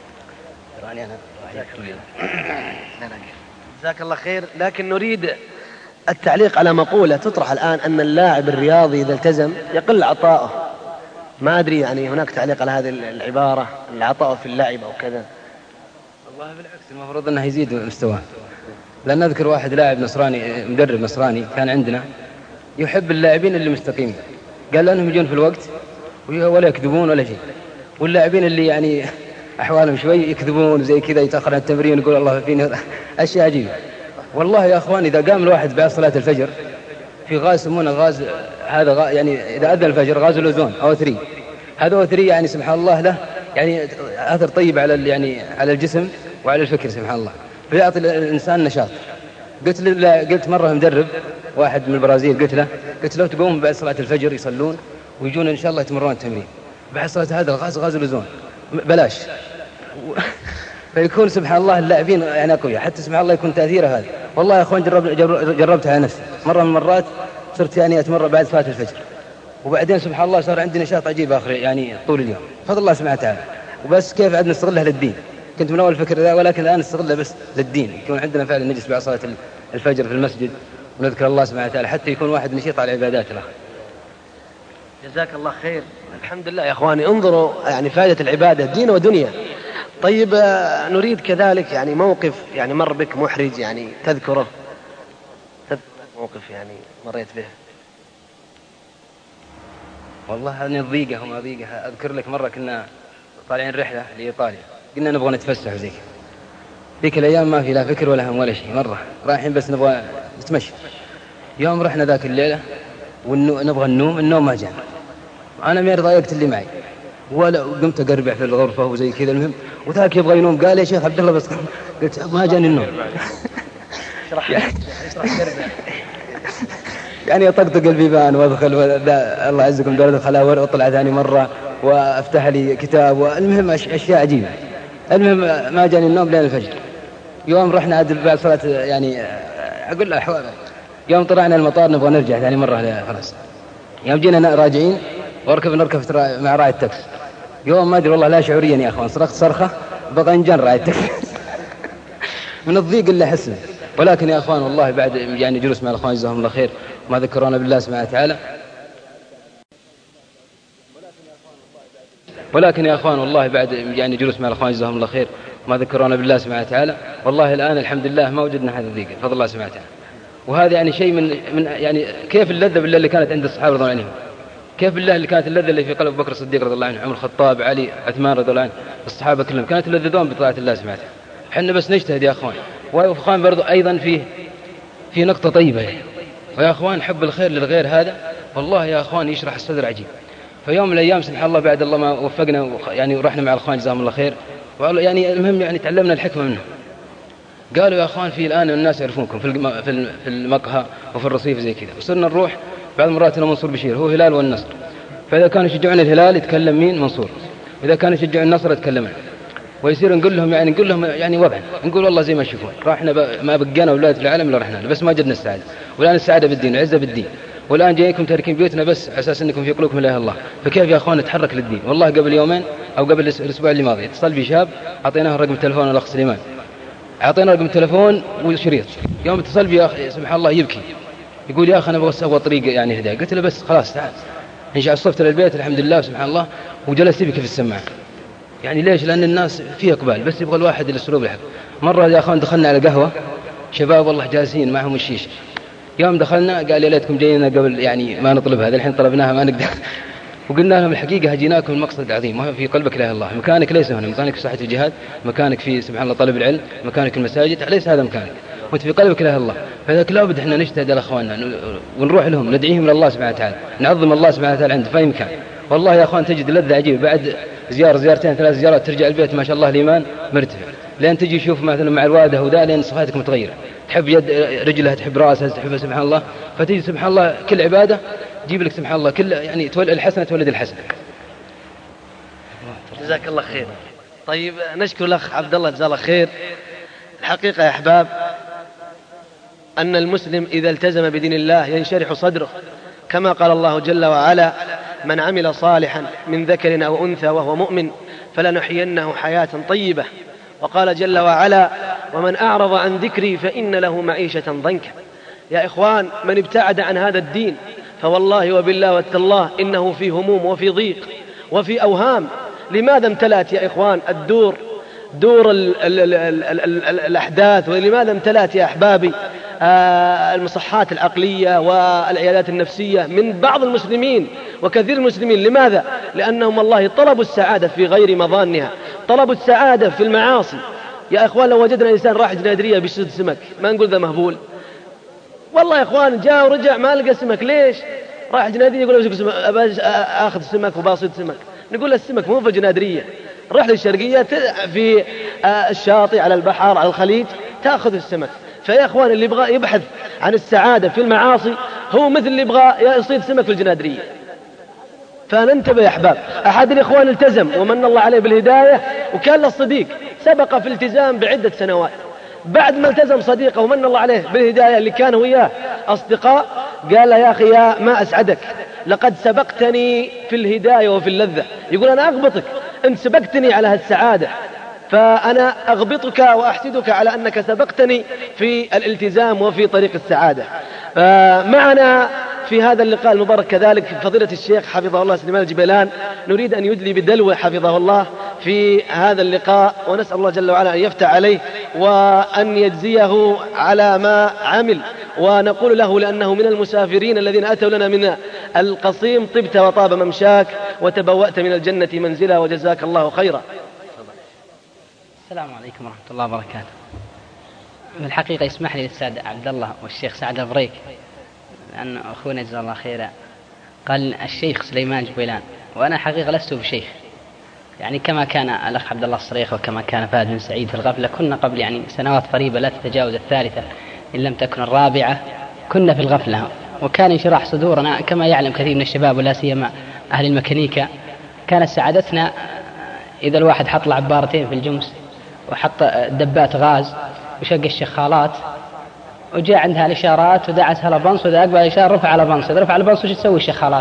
جزاك الله خير. لكن نريد التعليق على مقولة تطرح الآن أن اللاعب الرياضي إذا التزم يقل عطاؤه. ما أدري يعني هناك تعليق على هذه العبارة العطاء في اللعب أو كذا؟ والله بالعكس المفروض أنه يزيد مستواه. لأن أذكر واحد لاعب نصراني مدرب نصراني كان عندنا يحب اللاعبين اللي مستقيمين، قال لأنهم يجون في الوقت ولا يكذبون ولا شيء، واللاعبين اللي يعني أحوالهم شوي يكذبون زي كذا يتأخر عن التمرين يقول الله فيني أشياء عجيبة. والله يا أخوان إذا قام الواحد بعد صلاة الفجر في غاز يسمونه غاز هذا يعني إذا أذن الفجر غاز الأوزون أو 3، هذا O3 يعني سبحان الله له يعني أثر طيب على يعني على الجسم وعلى الفكر سبحان الله، فيعطي الإنسان نشاط. قلت مرة مدرب واحد من البرازيل قلت له تقوم بعد صلاة الفجر يصلون ويجون إن شاء الله يتمرون التمرين بعد صلاة هذا الغاز غاز الأوزون بلاش فيكون سبحان الله اللاعبين يعني أقوياء حتى سبحان الله يكون تأثيره هذا. والله يا أخوان جربتها على نفسي مرة من المرات، صرت يعني أتمرن بعد صلاة الفجر وبعدين سبحان الله صار عندي نشاط عجيب آخر يعني طول اليوم فضل الله سبحانه وتعالى. وبس كيف عاد نستغلها للدين، كنت من أول فكر ذا ولكن الآن نستغلها بس للدين، يكون عندنا فعلا نجلس بعد صلاة الفجر في المسجد ونذكر الله سبحانه وتعالى حتى يكون واحد نشيط على العبادات له. جزاك الله خير. الحمد لله يا أخواني، انظروا يعني فائدة العبادة دين ودنيا. طيب نريد كذلك يعني موقف يعني مر بك محرج يعني تذكره موقف يعني مريت به. والله هذه الضيقة وما ضيقها. أذكر لك مرة كنا طالعين رحلة لإيطاليا قلنا نبغى نتفسح وزي كذا، ذيك الأيام ما في لا فكر ولا هم ولا شيء، مرة رايحين بس نبغى نتمشى. يوم رحنا ذاك الليلة ونبغى النوم ما جاء، أنا مير ضايقت اللي معي ولا قمت أقربع في الغرفة وزي كذا. المهم وذاك يبغى ينوم قال يا شيخ عبد الله بس قلت ما جاني النوم يعني أطقطق البيبان وأدخل الله عزكم دولة الخلاور وأطلع ثاني مرة وأفتح لي كتاب والمهم أشياء عجيبة. المهم ما جاني النوم لين الفجر. يوم رحنا عاد بعد صلاة يعني أقول له أحوال. يوم طلعنا المطار نبغى نرجع ثاني مرة خلاص. يوم جينا راجعين نركب مع راعي التاكسي. يوم ما أدري والله لا شعوريا يا أخوان صرخت صرخة بقى ينجن راعي التاكسي من الضيق اللي حسنا. ولكن يا أخوان والله بعد يعني جلوس مع الأخوان جزاهم الله خير ما ذكرونا بالله سبحانه وتعالى. ولكن يا أخوان والله بعد يعني جلوس مع الأخوان جزاهم الله خير ما ذكرونا بالله سبحانه وتعالى. والله الآن الحمد لله ما وجدنا هذا الضيق فضل الله سبحانه وتعالى. وهذا يعني شيء من يعني كيف اللذة بالله اللي كانت عند الصحابة رضي الله عنهم، كيف بالله اللي كانت اللذة اللي في قلب بكر الصديق رضي الله عنه، عمر الخطاب، علي، عثمان رضي الله عنه، الصحابة كلهم كانت يلذذون بطاعة الله سبحانه. احنا بس نجتهد يا اخوان. ويا اخوان برضو ايضا في نقطة طيبة يعني. ويا اخوان حب الخير للغير هذا والله يا اخوان يشرح الصدر عجيب. فيوم من الايام سبحان الله بعد الله ما وفقنا يعني ورحنا مع الاخوان جزاهم الله خير، يعني المهم يعني تعلمنا الحكمة منهم. قالوا يا اخوان في الان الناس يعرفونكم في المقهى وفي الرصيف زي كذا، وصرنا نروح بعض المرات الى منصور بشير، هو هلال والنصر، فاذا كانوا يشجعون الهلال يتكلم مين؟ منصور، واذا كانوا يشجعون النصر يتكلم عنه. ويصير نقول لهم يعني وضعا، نقول والله زي ما تشوفون راحنا ما بقينا اولاد العالم الا رحنا بس ما جدنا السعاده، والان السعاده بالدين والعزه بالدين، والان جايكم تاركين بيوتنا بس على اساس انكم في قلوبكم لا اله الا الله. فكيف يا اخوان نتحرك للدين؟ والله قبل يومين او قبل الاسبوع اللي ماضي اتصل بي شاب اعطيناه رقم التليفون الاخ سليمان، اعطينا رقم التليفون وشريط، يوم اتصل بي يا اخي سبحان الله يبكي يقول يا اخي انا ابغى اسوي طريق يعني هدايه. قلت له بس خلاص تعال. ان شاء الله صفت للبيت الحمد لله سبحان الله وجلس يبكي في السماعه. يعني ليش؟ لأن الناس فيه إقبال بس يبغى الواحد الأسلوب الحق. مرة يا أخوان دخلنا على قهوة شباب والله جالسين معهم الشيشة، يوم دخلنا قال يا ليتكم جاينا قبل يعني ما نطلب هذا، الحين طلبناها ما نقدر. وقلنا لهم الحقيقة هجيناكم المقصد العظيم، وهو في قلبك لا إله إلا الله. مكانك ليس هنا، مكانك في ساحة الجهاد، مكانك في سبحان الله طلب العلم، مكانك في المساجد، ليس هذا مكانك، وانت في قلبك لا إله إلا الله. فذلك لابد احنا نجتهد على اخواننا ونروح لهم ندعيهم لله سبحانه وتعالى، نعظم الله سبحانه وتعالى عنده في أي مكان. والله يا اخوان تجد لذة عجيبة بعد زيارتين 3 زيارات ترجع البيت ما شاء الله الإيمان مرتفع، لين تجي تشوف مثلا مع الوالدة وذا لين صفاتك متغيرة، تحب يد رجلها، تحب راسها، تحبها سبحان الله. فتجي سبحان الله كل عبادة تجيب لك سبحان الله كل يعني الحسنة تولد الحسنة. جزاك الله خير. طيب نشكر الأخ عبد الله جزاه الله خير. الحقيقة يا أحباب أن المسلم إذا التزم بدين الله ينشرح صدره، كما قال الله جل وعلا: من عمل صالحا من ذكر أو أنثى وهو مؤمن فلنحيينه حياة طيبة. وقال جل وعلا: ومن أعرض عن ذكري فإن له معيشة ضنكا. يا إخوان من ابتعد عن هذا الدين فوالله وبالله والتالله إنه في هموم وفي ضيق وفي أوهام. لماذا امتلأت يا إخوان دور الأحداث، ولماذا امتلأت يا أحبابي المصحات العقلية والعيادات النفسية من بعض المسلمين وكثير المسلمين؟ لماذا؟ لأنهم والله طلبوا السعادة في غير مظانها، طلبوا السعادة في المعاصي. يا إخوان لو وجدنا إنسان راح جنادرية بيشد سمك ما نقول ذا مهبول، والله يا إخوان جاء ورجع ما لقى سمك. ليش؟ راح جنادرية يقول أخذ سمك وباصيد سمك، نقول السمك مو في جنادرية، روح للشرقية في الشاطئ على البحر على الخليج تأخذ السمك. فيا إخوان اللي يبغى يبحث عن السعادة في المعاصي هو مثل اللي يبغى يصيد سمك في الجنادرية. فننتبه يا أحباب. أحد الإخوان التزم ومن الله عليه بالهداية وكان له صديق سبق في الالتزام بعدة سنوات، بعد ما التزم صديقه ومن الله عليه بالهداية اللي كان وياه أصدقاء قال له: يا أخي يا ما أسعدك، لقد سبقتني في الهداية وفي اللذة. يقول أنا أغبطك، أنت سبقتني على هالسعادة، فأنا أغبطك وأحسدك على أنك سبقتني في الالتزام وفي طريق السعادة. معنا في هذا اللقاء المبارك كذلك فضيلة الشيخ حفظه الله سليمان الجبيلان، نريد أن يدلي بدلوه حفظه الله في هذا اللقاء، ونسأل الله جل وعلا أن يفتح عليه وأن يجزيه على ما عمل. ونقول له لأنه من المسافرين الذين أتوا لنا من القصيم: طبت وطاب ممشاك وتبوأت من الجنة منزلا وجزاك الله خيرا. السلام عليكم ورحمة الله وبركاته. في الحقيقة يسمح لي الأستاذ عبد الله والشيخ سعد البريك، لأن أخونا جزاه الله خيرا قال الشيخ سليمان جبيلان، وأنا حقيقة لست بشيخ، يعني كما كان الأخ عبد الله الصريخ وكما كان فهد بن سعيد في الغفلة، كنا قبل يعني سنوات قريبة لا تتجاوز 3 إن لم تكن 4 كنا في الغفلة، وكان انشراح صدورنا كما يعلم كثير من الشباب ولا سيما أهل الميكانيكا. كانت سعادتنا إذا الواحد حط عبارتين في الجمس وحط دبات غاز وشق الشخالات وجاء عندها الإشارات ودعس على بنص، وإذا أقبل الإشارة رفع على بنص، إذا رفع على بنص وش تسوي الشخالات؟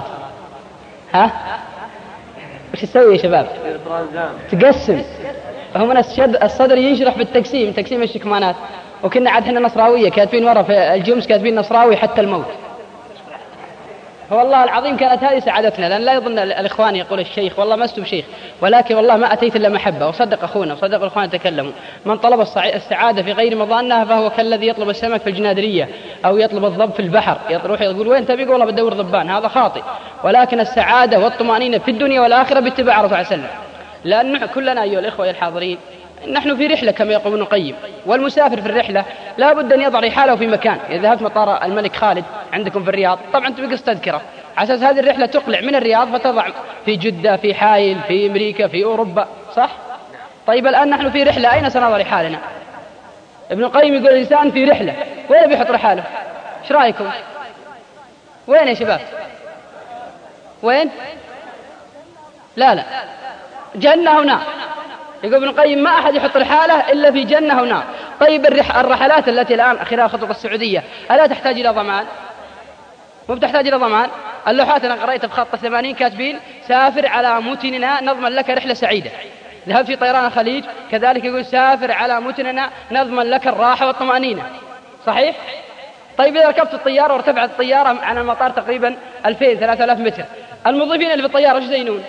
وش تسوي يا شباب؟ تقسم. هم الصدر ينشرح بالتقسيم، تقسيم الشكمانات. وكنا عاد احنا نصراوية كاتبين ورا في الجمس كاتبين نصراوي حتى الموت. فوالله العظيم كانت هذه سعادتنا، لأن لا يظن الإخوان يقول الشيخ والله ما أستم شيخ، ولكن والله ما أتيت إلا محبة. وصدق أخونا وصدق الإخوان تكلموا، من طلب السعادة في غير مظانها فهو كالذي يطلب السمك في الجنادرية أو يطلب الضب في البحر، يروح يقول وين تبي؟ والله بدور ضبان، هذا خاطئ. ولكن السعادة والطمأنينة في الدنيا والآخرة باتباع الرسول صلى الله عليه وسلم. لأن كلنا أيها الإخوة الحاضرين نحن في رحلة كما يقول ابن القيم، والمسافر في الرحلة لا بد أن يضع رحاله في مكان. إذا ذهبت مطار الملك خالد عندكم في الرياض طبعا تبقى تذكرة على أساس هذه الرحلة تقلع من الرياض فتضع في جدة، في حائل، في أمريكا، في أوروبا، صح؟ طيب الآن نحن في رحلة، أين سنضع رحالنا؟ ابن القيم يقول الإنسان في رحلة، وين بيحط رحاله؟ إيش رأيكم؟ وين يا شباب؟ وين؟ لا جنة ونار. يقول ابن القيم ما أحد يحط رحاله إلا في جنة ونار. طيب الرحلات التي الآن خلال خطوة السعودية ألا تحتاج إلى ضمان؟ مو بتحتاج إلى ضمان؟ اللوحات أنا قرأتها بخط 80 كاتبين سافر على متننا نضمن لك رحلة سعيدة. ذهبت في طيران الخليج كذلك يقول سافر على متننا نضمن لك الراحة والطمأنينة، صحيح؟ طيب إذا ركبت الطيارة وارتفعت الطيارة عن المطار تقريبا 2000-3000 متر، الموظفين اللي في الطيارة ايش زينون؟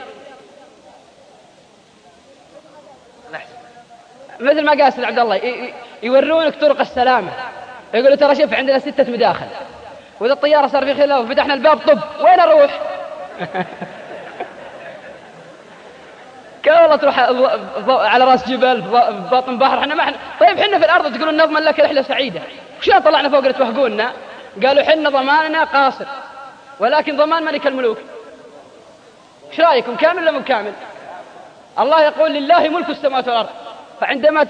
مثل ما قال سيد عبد الله يورونك طرق السلامة، يقولوا ترى شوف عندنا 6 مداخل، وإذا الطيارة صار في خلاف وفتحنا الباب طب وين أروح؟ والله تروح على راس جبل باطن بحر، احنا ما احنا طيب حنا في الأرض تقولون نضمن لك رحلة سعيدة، وشلون طلعنا فوق توهقونا؟ قالوا حنا ضماننا قاصر ولكن ضمان ملك الملوك. ايش رأيكم كامل ولا مو كامل؟ الله يقول لله ملك السماوات والأرض، فعندما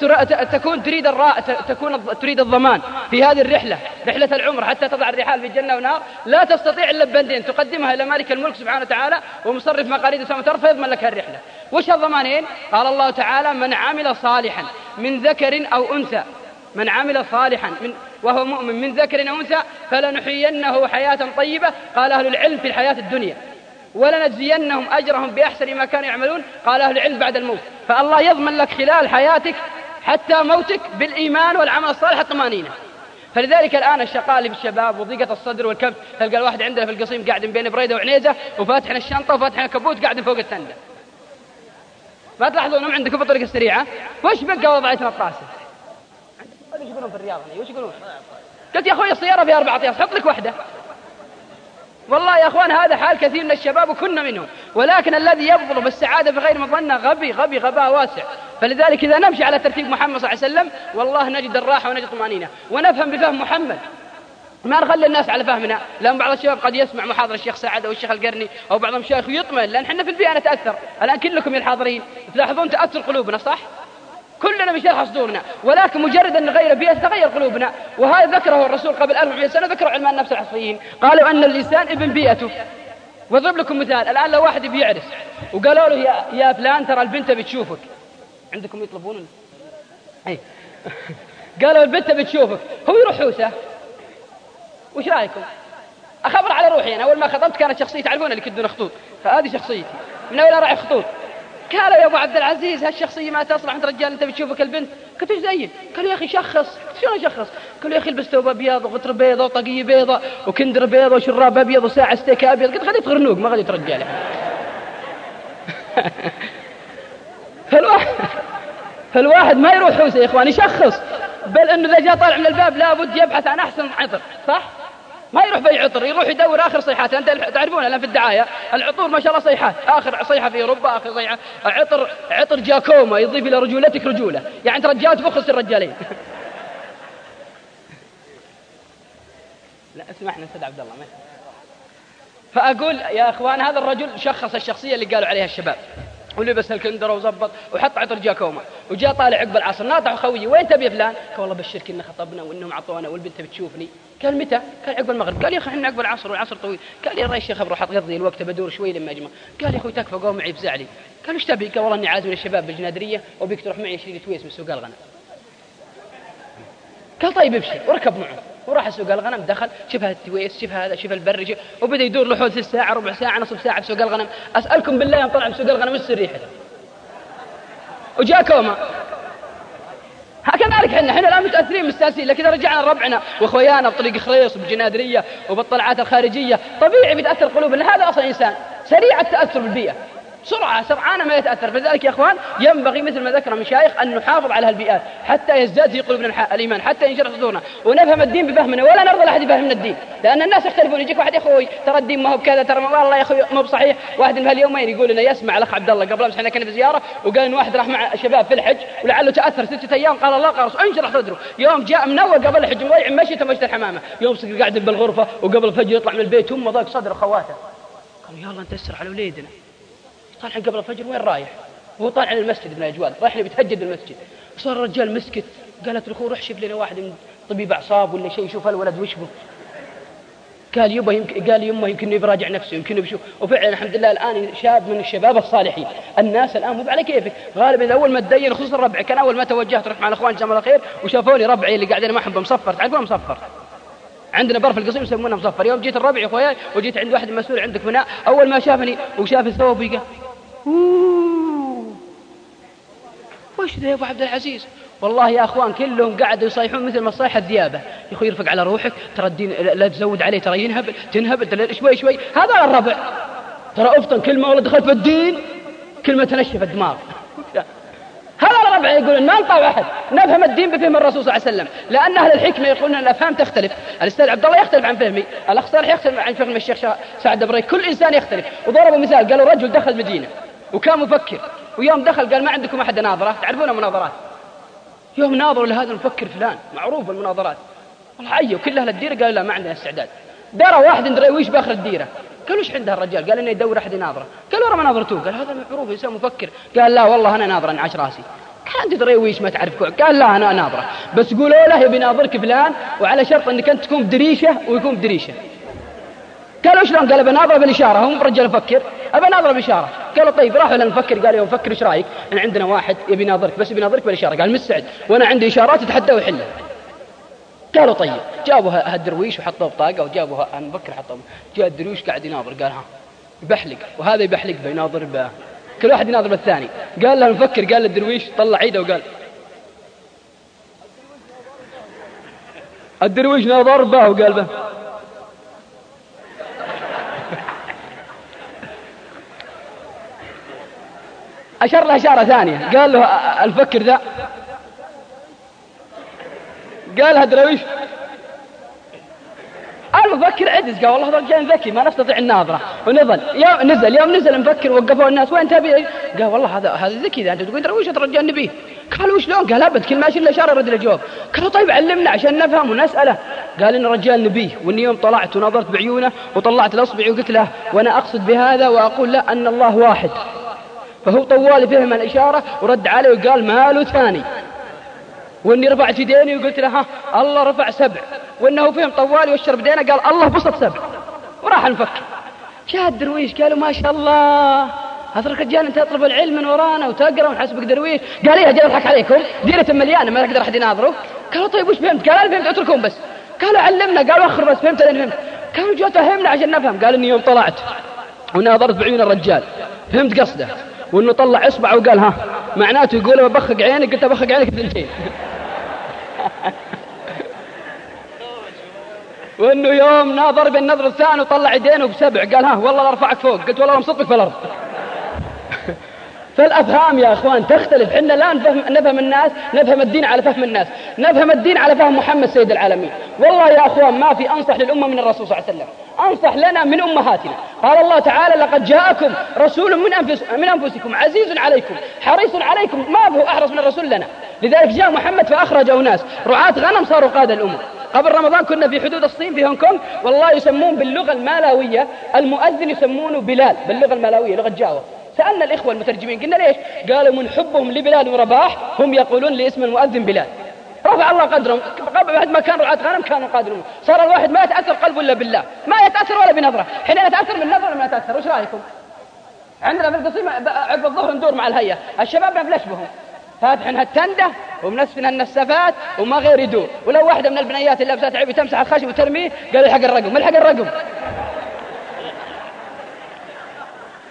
تريد الضمان في هذه الرحلة، رحلة العمر حتى تضع الرحال في جنة ونار، لا تستطيع إلا ببندين تقدمها إلى مالك الملك سبحانه وتعالى ومصرف مقاليد السماوات والأرض فيضمن لك الرحلة. وش الضمانين؟ قال الله تعالى من عمل صالحا من ذكر أو أنثى، من عمل صالحا وهو مؤمن من ذكر أو أنثى فلنحيينه حياة طيبة، قال أهل العلم في الحياة الدنيا، ولنجزينهم أجرهم بأحسن ما كانوا يعملون، قال أهل العلم بعد الموت. فالله يضمن لك خلال حياتك حتى موتك بالإيمان والعمل الصالح الطمأنينة. فلذلك الآن الشقاء اللي بالشباب وضيقة الصدر والكبت، تلقى الواحد عندنا في القصيم قاعد بين بريدة وعنيزة وفاتحنا الشنطة وفاتحنا كبوت قاعد فوق التندة. ما تلاحظونهم عندكم بالطريقة السريعة؟ وش بقى وضعتنا الطاسة؟ وش يقولون في الرياض؟ وش يقولون؟ قلت يا أخوي السيارة فيها 4 أطياف حط لك واحدة. والله يا أخوان هذا حال كثير من الشباب وكنا منهم، ولكن الذي يبطل بالسعادة في غير مظنة غبي غباء واسع. فلذلك إذا نمشي على ترتيب محمد صلى الله عليه وسلم والله نجد الراحة ونجد الطمأنينة ونفهم بفهم محمد، ما نخلي الناس على فهمنا. لأن بعض الشباب قد يسمع محاضرة الشيخ سعد أو الشيخ القرني أو بعضهم شيخ ويطمئن، لأن حنا في البيئة نتأثر. الآن كلكم يا الحاضرين تلاحظون تأثر قلوبنا، صح؟ كلنا بشرح صدورنا، ولكن مجرد أن نغير بيئة تغير قلوبنا. وهذا ذكره الرسول قبل 1400 سنة، ذكره علماء النفس العصريين، قالوا أن الإنسان ابن بيئته. واضرب لكم مثال، الآن لو واحد بيعرس وقالوا له يا فلان ترى البنت بتشوفك، عندكم يطلبون أي قالوا البنت بتشوفك، هو يروح حوسه، وش رأيكم؟ أخبر على روحي أنا أول ما خطبت كانت شخصيتي تعرفون اللي كدون خطوط، فهذه شخصيتي من أول راعي خطوط. قالوا يا أبو عبد العزيز هالشخصية ما تصلح أنت رجال أنت بتشوفك البنت. قلت إيش زين؟ قالوا يا أخي شخص. شلون أشخص؟ قالوا يا أخي البس ثوب أبيض وغترة بيضة وطاقية بيضة وكندر بيضة وشراب أبيض وساعة ستيك أبيض. قلت خليت غرنوق ما خليت رجال. فالواحد ما يروح حوسه يا إخوان يشخص، بل إنه إذا جاء طالع من الباب لابد يبحث عن أحسن عطر، صح؟ ما يروح في عطر، يروح يدور آخر صيحات. أنت تعرفون الآن في الدعاية العطور ما شاء الله صيحات، آخر صيحة في أوروبا آخر صيحة عطر جاكوما يضيف إلى رجولتك رجولة، يعني أنت رجال تفخص الرجالين. لا اسمحنا سيد عبد الله. فأقول يا أخوان هذا الرجل شخص الشخصية اللي قالوا عليها الشباب، ولبس الكندرة وزبط وحط عطر جاكوما، وجاء طالع عقب العصر ناطح خويي وين تبي فلان؟ قال والله بشرك إن خطبنا وإنهم عطونا والبنت بتشوفني. قال متى؟ قال عقب المغرب. قال يا أخي إحنا عقب العصر والعصر طويل. قال يا رأي الشيخ بروح أقضي الوقت بدور شوي لما أجمع. قال يا أخوي تكفى قوم معي بزعلي. قال وش تبي؟ قال والله إني عازم الشباب بالجنادرية وبيك تروح معي شريط تويس من سوق الغنم. قال طيب ابشر وركب معه وراح سوق الغنم، دخل شوف التويس شوف هذا شوف البر وبدأ يدور له حول 3 ساعة ربع ساعة نصف ساعة في سوق الغنم. أسألكم بالله يوم طلع من سوق الغنم وش ريحته؟ وجاء كوما. كذلك احنا الآن متأثرين مستانسين، لكن إذا رجعنا لربعنا وأخويانا بطريق خريص وبالجنادرية وبالطلعات الخارجية طبيعي بيتأثر قلوبنا. هذا أصلا إنسان سريع التأثر بالبيئة، سرعان ما يتأثر. فلذلك يا أخوان ينبغي مثل ما ذكر المشايخ أن نحافظ على هالبيئات حتى يزداد في قلوبنا الإيمان، حتى ينشرح صدورنا ونفهم الدين بفهمنا، ولا نرضى لأحد يفهمنا الدين، لأن الناس يختلفون. يجيك واحد يا أخوي ترى الدين ما هو بكذا، ترى والله يا أخوي ما هو بصحيح. واحد من هاليومين يقول لنا يسمع الأخ عبد الله قبل أمس احنا كنا في زيارة، وقال إن واحد راح مع شباب في الحج ولعله تأثر 6 أيام، قال الله قال انشرح صدره. يوم جاء منور قبل الحج مضيع مشيته مشت الحمامة، يوم قاعد بالغرفة وقبل الفجر يطلع من البيت هم ضاق صدر خواته، قالوا يلا نتسر على وليدنا. طالع قبل الفجر وين رايح؟ وهو طالع على المسجد ابن أجوال، رايح لي بيتهجد المسجد. صار الرجال مسكت، قالت له روح شوف لنا واحد من طبيب أعصاب ولا شيء يشوف الولد وش به. قال يمه يمكن يراجع نفسه، يمكن يشوف. وفعلا الحمد لله الآن شاب من الشباب الصالحين. الناس الآن مو على كيفك، غالبا أول ما تدين خصوصا ربعي، كان أول ما توجهت رحت مع الأخوان جزاهم الله خير وشافوني ربعي اللي قاعدين معهم بمصفر، تعرفون مصفر؟ عندنا برف القصيم يسمونه مصفر. يوم جيت الربع يا اخوياي وجيت عند واحد مسؤول عندك هنا، اول ما شافني وشاف ثوبي قال وش ذا يا ابو عبد العزيز؟ والله يا اخوان كلهم قاعدوا يصيحون مثل ما صيح الذيابه. يا اخوي يرفق على روحك، ترى الدين لا تزود عليه، ترى تنهبل شوي. هذا الربع ترى افطن كلمه والله دخلت في الدين كلمه تنشف الدماغ. هذا الربع يقولون ما نطاع أحد، نفهم الدين بفهم الرسول صلى الله عليه وسلم، لأن أهل الحكمة يقولون أن الأفهام تختلف. الأستاذ عبد الله يختلف عن فهمي، الأخ صالح يختلف عن فهم الشيخ سعد بريك، كل إنسان يختلف. وضربوا مثال قالوا رجل دخل مدينة وكان مفكر، ويوم دخل قال ما عندكم أحد ناظرة؟ تعرفون المناظرات، يوم ناظروا لهذا المفكر فلان معروف المناظرات، والله عيوا كل أهل الديرة قالوا لا ما عندنا استعداد. درى واحد ندري ويش باخر الديرة، قالوا ايش عنده الرجال؟ قال انه يدور احد يناظره. قالوا ورا ما ناظرتوه، قال هذا معروف انسان مفكر. قال لا والله انا ناظر انعش راسي. كان تدري ويش ما تعرف؟ قال لا انا ناظره، بس قولوا له يبي ناظرك فلان وعلى شرط انك انت تكون بدريشه ويكون بدريشه. قالوا شلون؟ قال بناظره بالاشاره، هم رجال مفكر ابى ناظره بالاشاره. قالوا طيب راحوا للمفكر قال يا مفكر ايش رايك؟ ان عندنا واحد يبي ناظرك بس يبي ناظرك بالاشاره. قال مستعد وانا عندي اشارات يتحدى ويحلها. قالوا طيب، جابوا هالدرويش وحطوه بطاقه وجابوا المفكر حطوه. جاء الدرويش قاعد يناظر، قال ها يبحلق وهذا يبحلق بيناظر به، كل واحد يناظر بالثاني. قال له المفكر قال للدرويش طلع عيده وقال الدرويش ناظر به وقال به. أشار له إشارة ثانية، قال له المفكر ذا، قال له الدرويش المفكر عجز، قال والله هذا رجال ذكي ما نستطيع الناظرة. ونزل يوم نزل المفكر وقفوا الناس وين تبي؟ قال والله هذا ذكي ذا، انت تقول درويش رجال نبيه. قالوا وش لون؟ قال ابد كل ما اشيل الاشاره يرد الجواب. قالوا طيب علمنا عشان نفهم ونساله. قال ان رجال نبيه، واني يوم طلعت ونظرت بعيونه وطلعت الاصبع وقلت له وانا اقصد بهذا واقول لا ان الله واحد، فهو طوالي فهم الاشاره ورد علي وقال ماله ثاني. واني رفعت يديني وقلت له ها الله رفع 7، وانه فهم طوالي واشر بدينا قال الله بسط 7، وراح المفكر. جاء الدرويش قالوا ما شاء الله هذا الرجال انت تطلب العلم من ورانا وتقرا ونحسبك درويش. قال ايه اجي اضحك عليكم ديره مليانه ما يقدر احد يناظره. قالوا طيب وش فهمت؟ قال انا فهمت اتركهم بس. قالوا علمنا، قالوا اخر بس فهمت انا فهمت. قالوا جاء فهمنا عشان نفهم. قال اني يوم طلعت وناظرت بعيون الرجال فهمت قصده، وانه طلع اصبعه وقال ها معناته يقول بخق عينك، قلت بخق عينك بثنتين. وانه يوم ناظر بالنظر الثاني وطلع يدينه ب7 قال ها والله لا ارفعك فوق، قلت والله مصطك في الارض. فالافهام يا اخوان تختلف. احنا لا نفهم الناس، نفهم الدين على فهم الناس، نفهم الدين على فهم محمد سيد العالمين. والله يا اخوان ما في انصح للامه من الرسول صلى الله عليه وسلم، انصح لنا من امهاتنا. قال الله تعالى لقد جاءكم رسول من انفسكم عزيز عليكم حريص عليكم، ما هو احرص من الرسول لنا. لذلك جاء محمد فاخرج اناس رعاة غنم صاروا قادة الامم. قبل رمضان كنا في حدود الصين في هونغ كونغ، والله يسمون باللغة المالاوية المؤذن يسمونه بلال باللغة المالاوية لغة جاوا. سألنا الإخوة المترجمين قلنا ليش؟ قالوا من حبهم لبلال ورباح هم يقولون لاسم المؤذن بلال. رفع الله قدرهم، بعد ما كانوا رعاة غنم كانوا قادرون. صار الواحد ما يتأثر قلبه إلا بالله، ما يتأثر ولا بنظرة. حين نتأثر من نظرة ما نتأثر. وش رأيكم؟ عندنا في القصيم عقب الظهر ندور مع الهيئة، الشباب نفلش بهم فاتحين هالتندة ومنسفين النسافات وما غير يدور. ولو واحدة من البنيات اللي لابسات عبي تمسح الخشب وترميه قال الحق الرقم، الحق الرقم.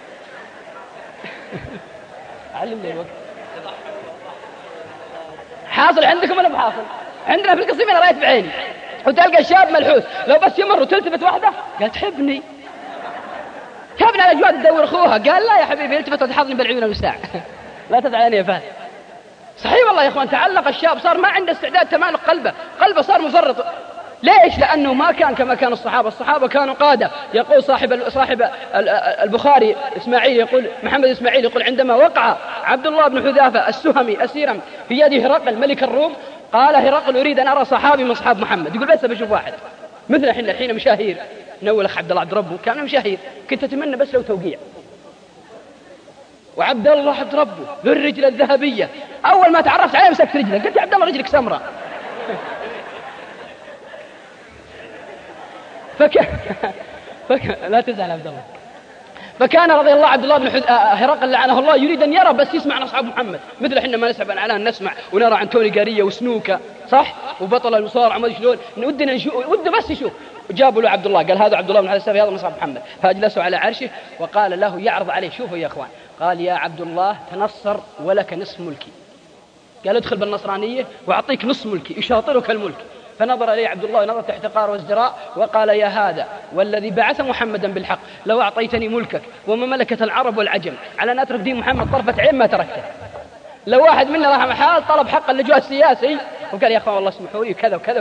علمني الوقت. حاصل عندكم ولا بحاصل؟ عندنا في القصيم أنا رأيت بعيني، وتلقى الشاب ملحوس لو بس يمر وتلتفت واحدة قال تحبني على الأجواد تدور أخوها، قال لا يا حبيبي التفت وتحضني بالعيون والساعة لا تزعلني يا فهد. صحيح والله يا إخوان، تعلق الشاب، صار ما عنده استعداد تمالك قلبه صار مفرط. ليش؟ لأنه ما كان كما كان الصحابة كانوا قادة. يقول صاحب البخاري إسماعيل، يقول محمد إسماعيل، يقول عندما وقع عبد الله بن حذافة السهمي أسيرا في يد هرقل ملك الروم، قال هرقل أريد أن أرى صحابي من أصحاب محمد. يقول بس بشوف واحد مثل الحين مشاهير، نول أخ عبد الله عبد ربه كان مشاهير، كنت أتمنى بس لو توقيع. وعبد الله عبد ربه ذو الرجل الذهبية، أول ما تعرفت عليه مسكت رجلك، قلت يا عبد الله رجلك سمراء. لا تزعل عبد الله. فكان رضي الله عبد الله بن هرقل لعنه الله يريد أن يرى بس يسمع عن أصحاب محمد، مثل إحنا ما نسحب عن علان نسمع ونرى عن توني قارية وسنوكة صح وبطل المصارعة وما شلون، ودنا نشوف، وده بس يشوف. جابوا له عبد الله، قال هذا عبد الله بن حذافة هذا من أصحاب محمد، فأجلسوا على عرشه وقال له يعرض عليه، شوفوا يا أخوان، قال يا عبد الله تنصر ولك نصف ملكي. قال ادخل بالنصرانية وأعطيك نصف ملكي يشاطرك الملك. فنظر إليه عبد الله نظرة احتقار وازدراء وقال يا هذا والذي بعث محمدا بالحق لو أعطيتني ملكك ومملكة العرب والعجم على أن أترك دين محمد طرفة عين ما تركته. لو واحد منا راح محال طلب حق اللجوء السياسي وقال يا أخوان والله اسمحوا لي كذا وكذا.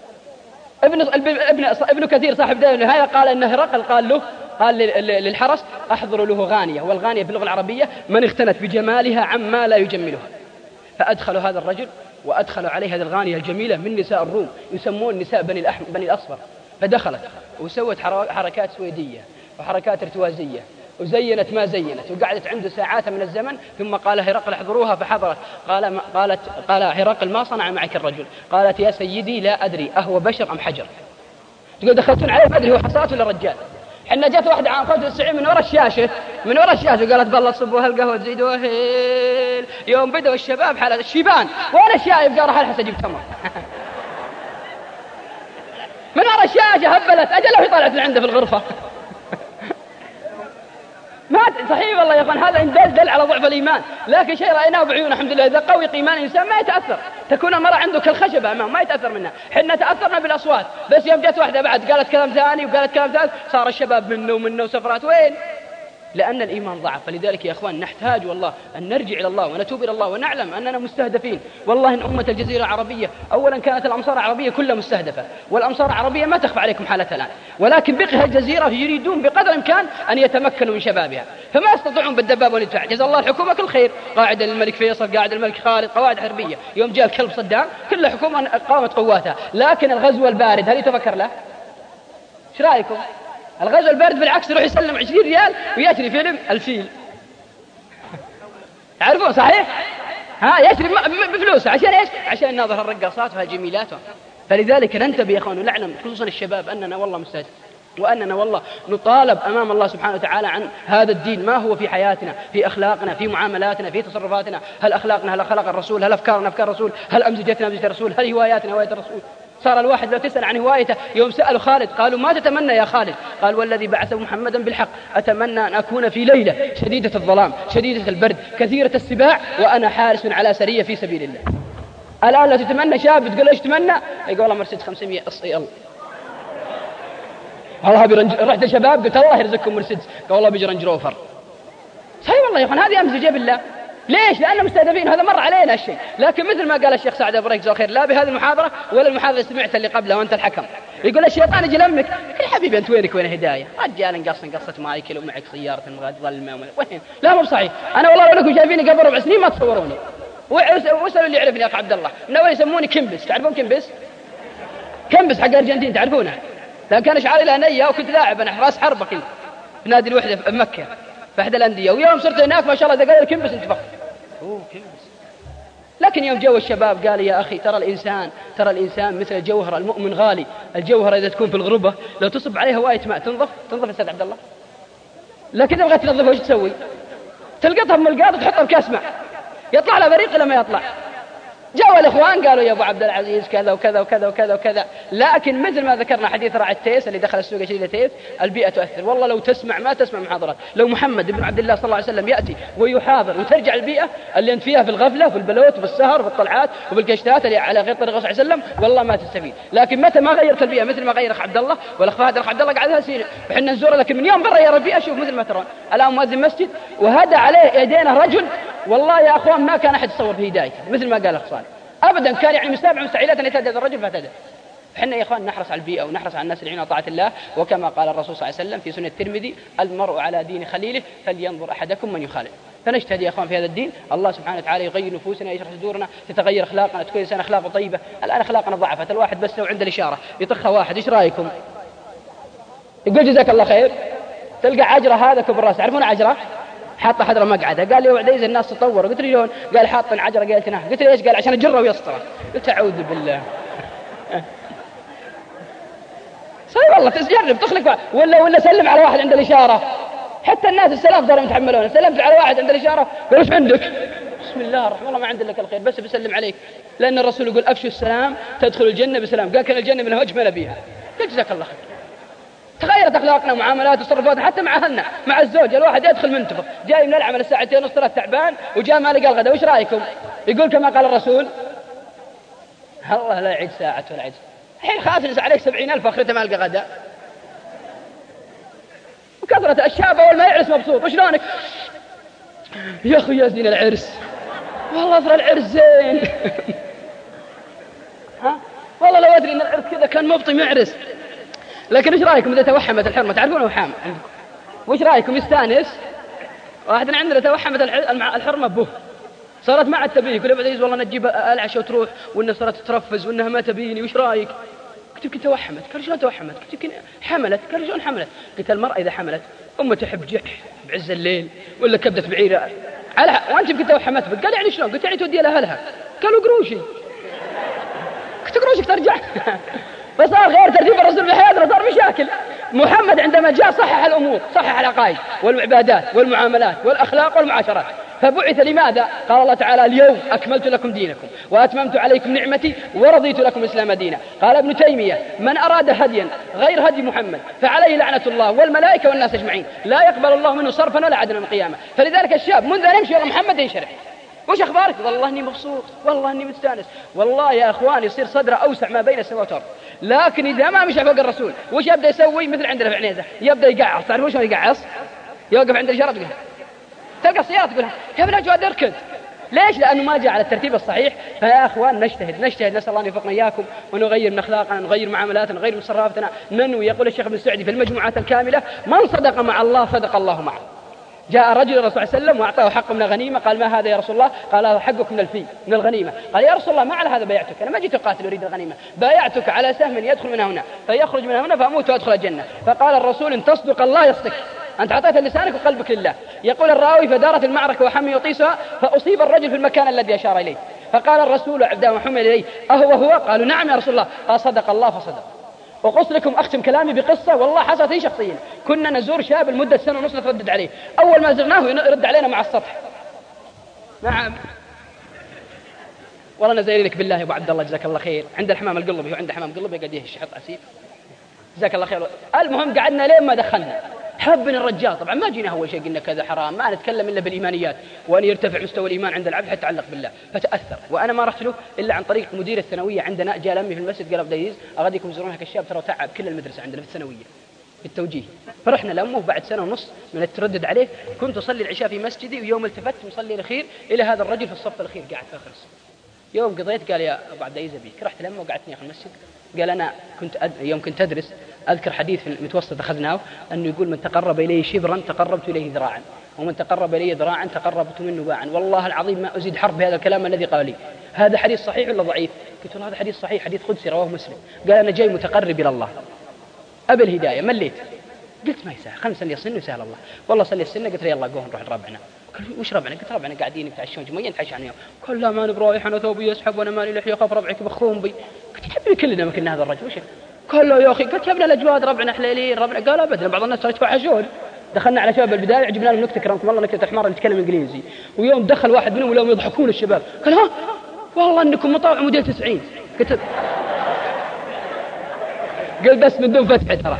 ابن كثير صاحب بداية النهاية قال إن هرقل قال للحرس أحضروا له غانية، والغانية باللغة العربية من اغتنت بجمالها عما لا يجملها. فأدخلوا هذا الرجل وأدخلوا عليه هذه الغانية الجميلة من نساء الروم يسمون نساء بني الأصفر. فدخلت وسوت حركات سويدية وحركات ارتوازية وزينت ما زينت، وقعدت عنده ساعات من الزمن. ثم قال هرقل احضروها، فحضرت. قال هرقل ما صنع معك الرجل؟ قالت يا سيدي لا أدري أهو بشر أم حجر. تقول دخلتون عليه ما أدري هو حصاة ولا رجال. حنا جات واحدة عام 95 من وراء الشاشة وقالت بالله صبوا هالقهوة تزيدوا هيل. يوم بدأوا الشباب حالة الشيبان وانا شايب قال راح الحس اجيب تمر من وراء الشاشة هبلت أجل وهي طالعت عنده في الغرفة. ما صحيح والله يا اخوان، هذا دل على ضعف الإيمان، لكن شيء رأيناه بعيون الحمد لله. إذا قوي إيمان الإنسان ما يتأثر، تكون المرأة عنده كالخشبة أمام ما يتأثر منها. حنا تأثرنا بالأصوات، بس يوم جت واحدة بعد قالت كلام ثاني وقالت كلام ثالث صار الشباب منه وسفرات. وين؟ لأن الإيمان ضعف. فلذلك يا أخوان نحتاج والله أن نرجع إلى الله ونتوب إلى الله ونعلم أننا مستهدفين. والله إن أمة الجزيرة العربية أولا كانت الأمصار العربية كلها مستهدفة، والأمصار العربية ما تخفى عليكم حالتها الآن، ولكن بقها الجزيرة يريدون بقدر الإمكان أن يتمكنوا من شبابها، فما يستطيعون بالدباب والإدفاع. جزا الله الحكومة كل خير، قاعدة الملك فيصل، قاعدة الملك خالد، قواعد حربية. يوم جاء الكلب صدام كل حكومة قامت قواتها. لكن الغزو البارد هل يتفكر له؟ ايش رأيكم؟ الغزو البارد بالعكس يروح يسلم 20 ريال ويشتري فيلم الفيل. تعرفون صحيح؟ يشتري بفلوسه عشان ايش؟ عشان ناظر الرقاصات وهالجميلات. فلذلك ننتبه يا اخوان ونعلم خصوصا الشباب أننا والله مستهدف، وأننا والله نطالب أمام الله سبحانه وتعالى عن هذا الدين ما هو في حياتنا، في أخلاقنا، في معاملاتنا، في تصرفاتنا. هل أخلاقنا هل أخلاق الرسول؟ هل أفكارنا أفكار الرسول؟ هل أمزجتنا أمزجة الرسول؟ هل هواياتنا هواية الرسول؟ صار الواحد لو تسأل عن هوايته، يوم سألوا خالد قالوا ما تتمنى يا خالد؟ قال والذي بعث محمدا بالحق أتمنى أن أكون في ليلة شديدة الظلام شديدة البرد كثيرة السباع وأنا حارس على سرية في سبيل الله. الآن لو تتمنى شاب تقول ايش تمنى؟ يقول والله مرسيدس 500 الله رحت الشباب قلت الله يرزقكم مرسيدس، قال والله بيجي رنج روفر. صحيح والله يا اخوان هذه امزجه بالله. ليش؟ لأننا مستهدفين، هذا مر علينا الشيء. لكن مثل ما قال الشيخ سعد أبريك جزاه خير، لا بهذه المحاضرة ولا المحاضرة سمعت اللي قبلها وأنت الحكم، يقول الشيطان يجي لمك يا حبيبي أنت وينك وين هداية؟ رجال قصة مايكل ومعك سيارة ظل وين؟ لا مو صحيح. أنا والله لو انكم شايفيني قبل 4 سنين ما تصوروني. واسألوا اللي يعرفني يا أخ عبد الله، من أول يسموني كمبس. تعرفون كمبس حق الأرجنتين تعرفونه؟ لأن كان شعاري لهنية وكنت لاعب أنا حراس حربة كنت في نادي الوحدة في مكة في أحد الأندية، ويوم صرت هناك ما شاء الله إذا قال الكمبس انتفق. كمبس. لكن يوم جو الشباب قال يا أخي ترى الإنسان مثل الجوهر، المؤمن غالي. الجوهرة إذا تكون في الغربة لو تصب عليها هواية ماء تنظف يا أستاذ عبد الله. لكن إذا بغيت تنظفها وش تسوي؟ تلقطها من القاط وتحطها بكاس ماء، يطلع لها بريق ولا ما يطلع؟ جاءوا الإخوان قالوا يا أبو عبد العزيز كذا وكذا وكذا وكذا وكذا، لكن مثل ما ذكرنا حديث راعي التيس اللي دخل السوق يشتري تيس، البيئة تؤثر. والله لو تسمع ما تسمع محاضرات، لو محمد بن عبد الله صلى الله عليه وسلم يأتي ويحاضر وترجع البيئة اللي أنت فيها في الغفلة وفي البلوت وفي السهر وفي الطلعات وفي الكشتات اللي على غير طريق الرسول صلى الله عليه وسلم، والله ما تستفيد. لكن متى ما غيرت البيئة مثل ما غير أخ عبد الله والأخ فهد، الأخ عبد الله قاعد هالسنين وحنا نزوره، لكن من يوم برا يا البيئة شوف مثل ما ترون الآن مؤذن مسجد وهدى عليه يدينا رجل، والله يا أخوان ما كان أحد يتصور في هدايته مثل ما قال أخ صالح أبدا، كان يعني مستابع مستحيلات أن يتهدى هذا الرجل فاهتدى. احنا يا إخوان نحرص على البيئة ونحرص على الناس اللي يعينون طاعة الله، وكما قال الرسول صلى الله عليه وسلم في سنة الترمذي: المرء على دين خليله فلينظر أحدكم من يخالف. فنجتهد يا إخوان في هذا الدين، الله سبحانه وتعالى يغير نفوسنا، يشرح صدورنا، تتغير أخلاقنا، تكون إنسان أخلاقه طيبة. الآن أخلاقنا ضعفت، الواحد بس لو عنده الإشارة يطخها واحد إيش رأيكم؟ يقول جزاك الله خير، تلقى عجرة هذا كبر راس، تعرفون عجرة؟ حاط حضره مقعده، قال لي وعديز الناس تطور، قلت له شلون؟ قال حاط عجره، قالت نعم، قلت له ايش؟ قال عشان اجره ويسطره، قلت اعوذ بالله. صحيح والله تجرب تخلق، ولا سلم على واحد عند الاشاره، حتى الناس السلام صاروا يتحملون، سلمت على واحد عند الاشاره قال ايش عندك؟ بسم الله الرحمن، والله ما عندي لك الخير بس بسلم عليك، لان الرسول يقول افشوا السلام تدخل الجنه بسلام، قال كان الجنه من اجمل بها، قلت جزاك الله خير. تغيرت أخلاقنا ومعاملات وتصرفات حتى مع أهلنا، مع الزوج. الواحد يدخل منتفخ، جاي من العمل الساعة 2:30 تعبان وجاء ما لقى الغداء، وش رأيكم؟ يقول كما قال الرسول: الله لا يعيد ساعة ولا عيد. الحين خاف عليك 70,000 آخرته ما لقى غداء. وكثرة الشاب أول ما يعرس مبسوط، وشلونك؟ يا أخي يا زين العرس، والله أثر العرس زين. ها؟ والله لو أدري إن العرس كذا كان مبطي معرس. لكن ايش رايكم اذا توحمت الحرمه؟ تعرفون وحام عندكم، وش رايكم يستانس؟ واحد عندنا توحمت الحرمه به، صارت ما عاد تبيني، يقول ابو عزيز والله نجيب العشاء وتروح، وانها صارت تترفز وانها ما تبيني، وش رايك؟ قلت يمكن توحمت. قال شلون توحمت؟ قلت يمكن حملت. قال شلون حملت؟ قلت المراه اذا حملت اما تحب جح بعز الليل ولا كبده بعيره على، وانت يمكن توحمت بك. قال يعني شلون؟ قلت يعني تودي لاهلها. قالوا قروشي. قلت قروشك ترجع. فصار غير ترتيب الرسول في حياتنا، صار مشاكل. محمد عندما جاء صحح الأمور، صحح العقائد والعبادات والمعاملات والأخلاق والمعاشرات. فبعث لماذا؟ قال الله تعالى: اليوم أكملت لكم دينكم وأتممت عليكم نعمتي ورضيت لكم الإسلام دينا. قال ابن تيمية: من أراد هديا غير هدي محمد فعليه لعنة الله والملائكة والناس أجمعين، لا يقبل الله منه صرفا ولا عدلا من القيامة. فلذلك الشاب منذ أن يمشي والله محمد ينشرح. وش أخبارك؟ والله إني مبسوط، والله إني مستانس. والله يا أخوان يصير صدره أوسع ما بين السماوات والأرض. لكن إذا ما مشى فوق الرسول وش يبدأ يسوي؟ مثل عندنا في عنيزة، يبدأ يقعص. تعرفون شلون يقعص؟ يوقف عند الإشارة تقول، تلقى السيارة تقول يا ابن جواد اركض. ليش؟ لأنه ما جاء على الترتيب الصحيح. فيا أخوان نجتهد، نسأل الله أن يوفقنا إياكم ونغير من أخلاقنا، نغير معاملاتنا، نغير من تصرفاتنا. ننوي، يقول الشيخ ابن السعدي في المجموعات الكاملة: من صدق مع الله صدق الله معه. جاء رجل الرسول صلى الله عليه وسلم وأعطاه حق من الغنيمة، قال: ما هذا يا رسول الله؟ قال: هذا حقك من الفيل من الغنيمة. قال: يا رسول الله ما على هذا بايعتك، أنا ما جيت أقاتل أريد الغنيمة، بايعتك على سهم يدخل من هنا فيخرج من هنا فأموت وأدخل الجنة. فقال الرسول: إن تصدق الله يصدق، أنت أعطيت لسانك وقلبك لله. يقول الراوي: فدارت المعركة وحمي يطيسها فأصيب الرجل في المكان الذي أشار إليه. فقال الرسول عندما حمل إليه: أهو هو؟ قالوا: نعم يا رسول الله. قال: صدق الله فصدق. وقص لكم أختم كلامي بقصة والله حصلت لي شخصيا. كنا نزور شاب لمدة سنة ونص نتردد عليه، أول ما زرناه يرد علينا مع السطح. نعم والله أنا زايرينك بالله يا أبو عبد الله جزاك الله خير، عند الحمام القلبي، وعند حمام قلبي قاعد يهش حط عسير جزاك الله خير. المهم قعدنا لين ما دخلنا، حبنا الرجال. طبعا ما جينا أول شيء قلنا كذا حرام، ما نتكلم إلا بالإيمانيات وأن يرتفع مستوى الإيمان عند العبد حتى يتعلق بالله. فتأثر، وأنا ما رحت له إلا عن طريق مدير الثانوية عندنا، جاء لمي في المسجد قال: أبو عزيز أغاديكم يزورون هيك الشاب ترى تعب كل المدرسة عندنا في الثانوية في التوجيه. فرحنا لأمه بعد سنة ونص من التردد عليه. كنت أصلي العشاء في مسجدي، ويوم التفت مصلي الأخير إلى هذا الرجل في الصف الأخير قاعد في آخر الصف. يوم قضيت قال: يا أبو عبد العزيز أبيك. رحت لأمه وقعدتني في المسجد. قال: أنا يوم كنت أدرس أذكر حديث في المتوسط أخذناه، أنه يقول: من تقرب إليه شبرا تقربت إليه ذراعا، ومن تقرب إليه ذراعا تقربت منه باعا. والله العظيم ما أزيد حرف بهذا الكلام الذي قال لي. هذا حديث صحيح ولا ضعيف؟ قلت له: هذا حديث صحيح، حديث قدسي رواه مسلم. قال: أنا جاي متقرب إلى الله أبي الهداية، مليت. قلت: ما يسهل، خلنا نصلي السنة وسهل الله. والله صلي السنة. قلت له: يلا قوم نروح لربعنا. قال: وش ربعنا؟ قلت: ربعنا قاعدين يتعشون جمعيا نتعشى عنهم. قال: لا ماني برايح، أنا ثوبي يسحب وأنا مالي لحية، خاف ربعك بخون بي. قلت: يحبني كلنا مكن هذا الرجل وش؟ قال: لا يا أخي. قلت: يا ابن الأجواد ربعنا حليلين ربعنا. قال: أبدا، بعض الناس ترى يتفحشون. دخلنا على شباب البداية جبنا لهم نكتة كرامكم الله، نكتة حمار نتكلم إنجليزي. ويوم دخل واحد منهم ولهم يضحكون الشباب، قال: ها والله انكم مطاوع موديل 90. قلت قل بس من دون فتح ترى.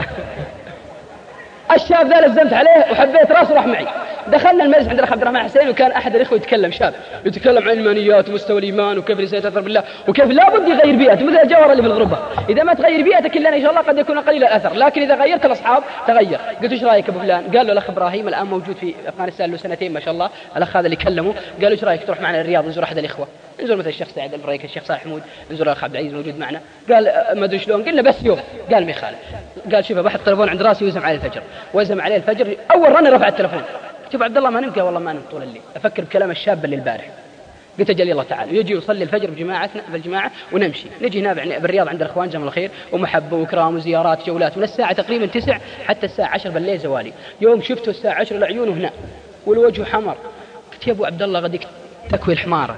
الشاب ذا لزمت عليه وحبيت راسه راح معي. دخلنا المجلس عند الأخ عبد الرحمن حسين، وكان أحد الإخوة يتكلم شاب يتكلم عن الإيمانيات ومستوى الإيمان وكيف الإنسان يتأثر بالله وكيف لا بد يغير بيئته مثل الجوهر اللي في الغربة. إذا ما تغير بيئتك إلا إن شاء الله قد يكون قليل الأثر، لكن إذا غيرت الأصحاب تغير. قلت إيش رأيك أبو فلان؟ قال له الأخ إبراهيم الآن موجود في أفغانستان له سنتين ما شاء الله، الأخ هذا اللي كلمه قال له إيش رأيك تروح معنا الرياض نزور أحد الإخوة، نزور مثل الشيخ سعد البريك، الشيخ صالح حمود، نزور الأخ عبد العزيز موجود معنا. قال ما أدري شلون، قلنا بس يوم. قال ما يخالف. قال شوف بحط التلفون عند راسي ويزم عليه الفجر، ويزم عليه الفجر أول رن رفع التلفون. شوف عبد الله ما نمت، والله ما نمت طول الليل أفكر بكلام الشاب اللي البارح. قلت أجل الله تعالى يجي يصلي الفجر بجماعتنا بالجماعة ونمشي نجي هنا بالرياض عند الأخوان جزاهم الله خير، ومحبة وإكرام وزيارات جولات من الساعة تقريبا 9 حتى الساعة 10 بالليل زوالي. يوم شفته الساعة 10 العيون هنا والوجه حمر. قلت يا أبو عبد الله غديك تكوي الحمارة.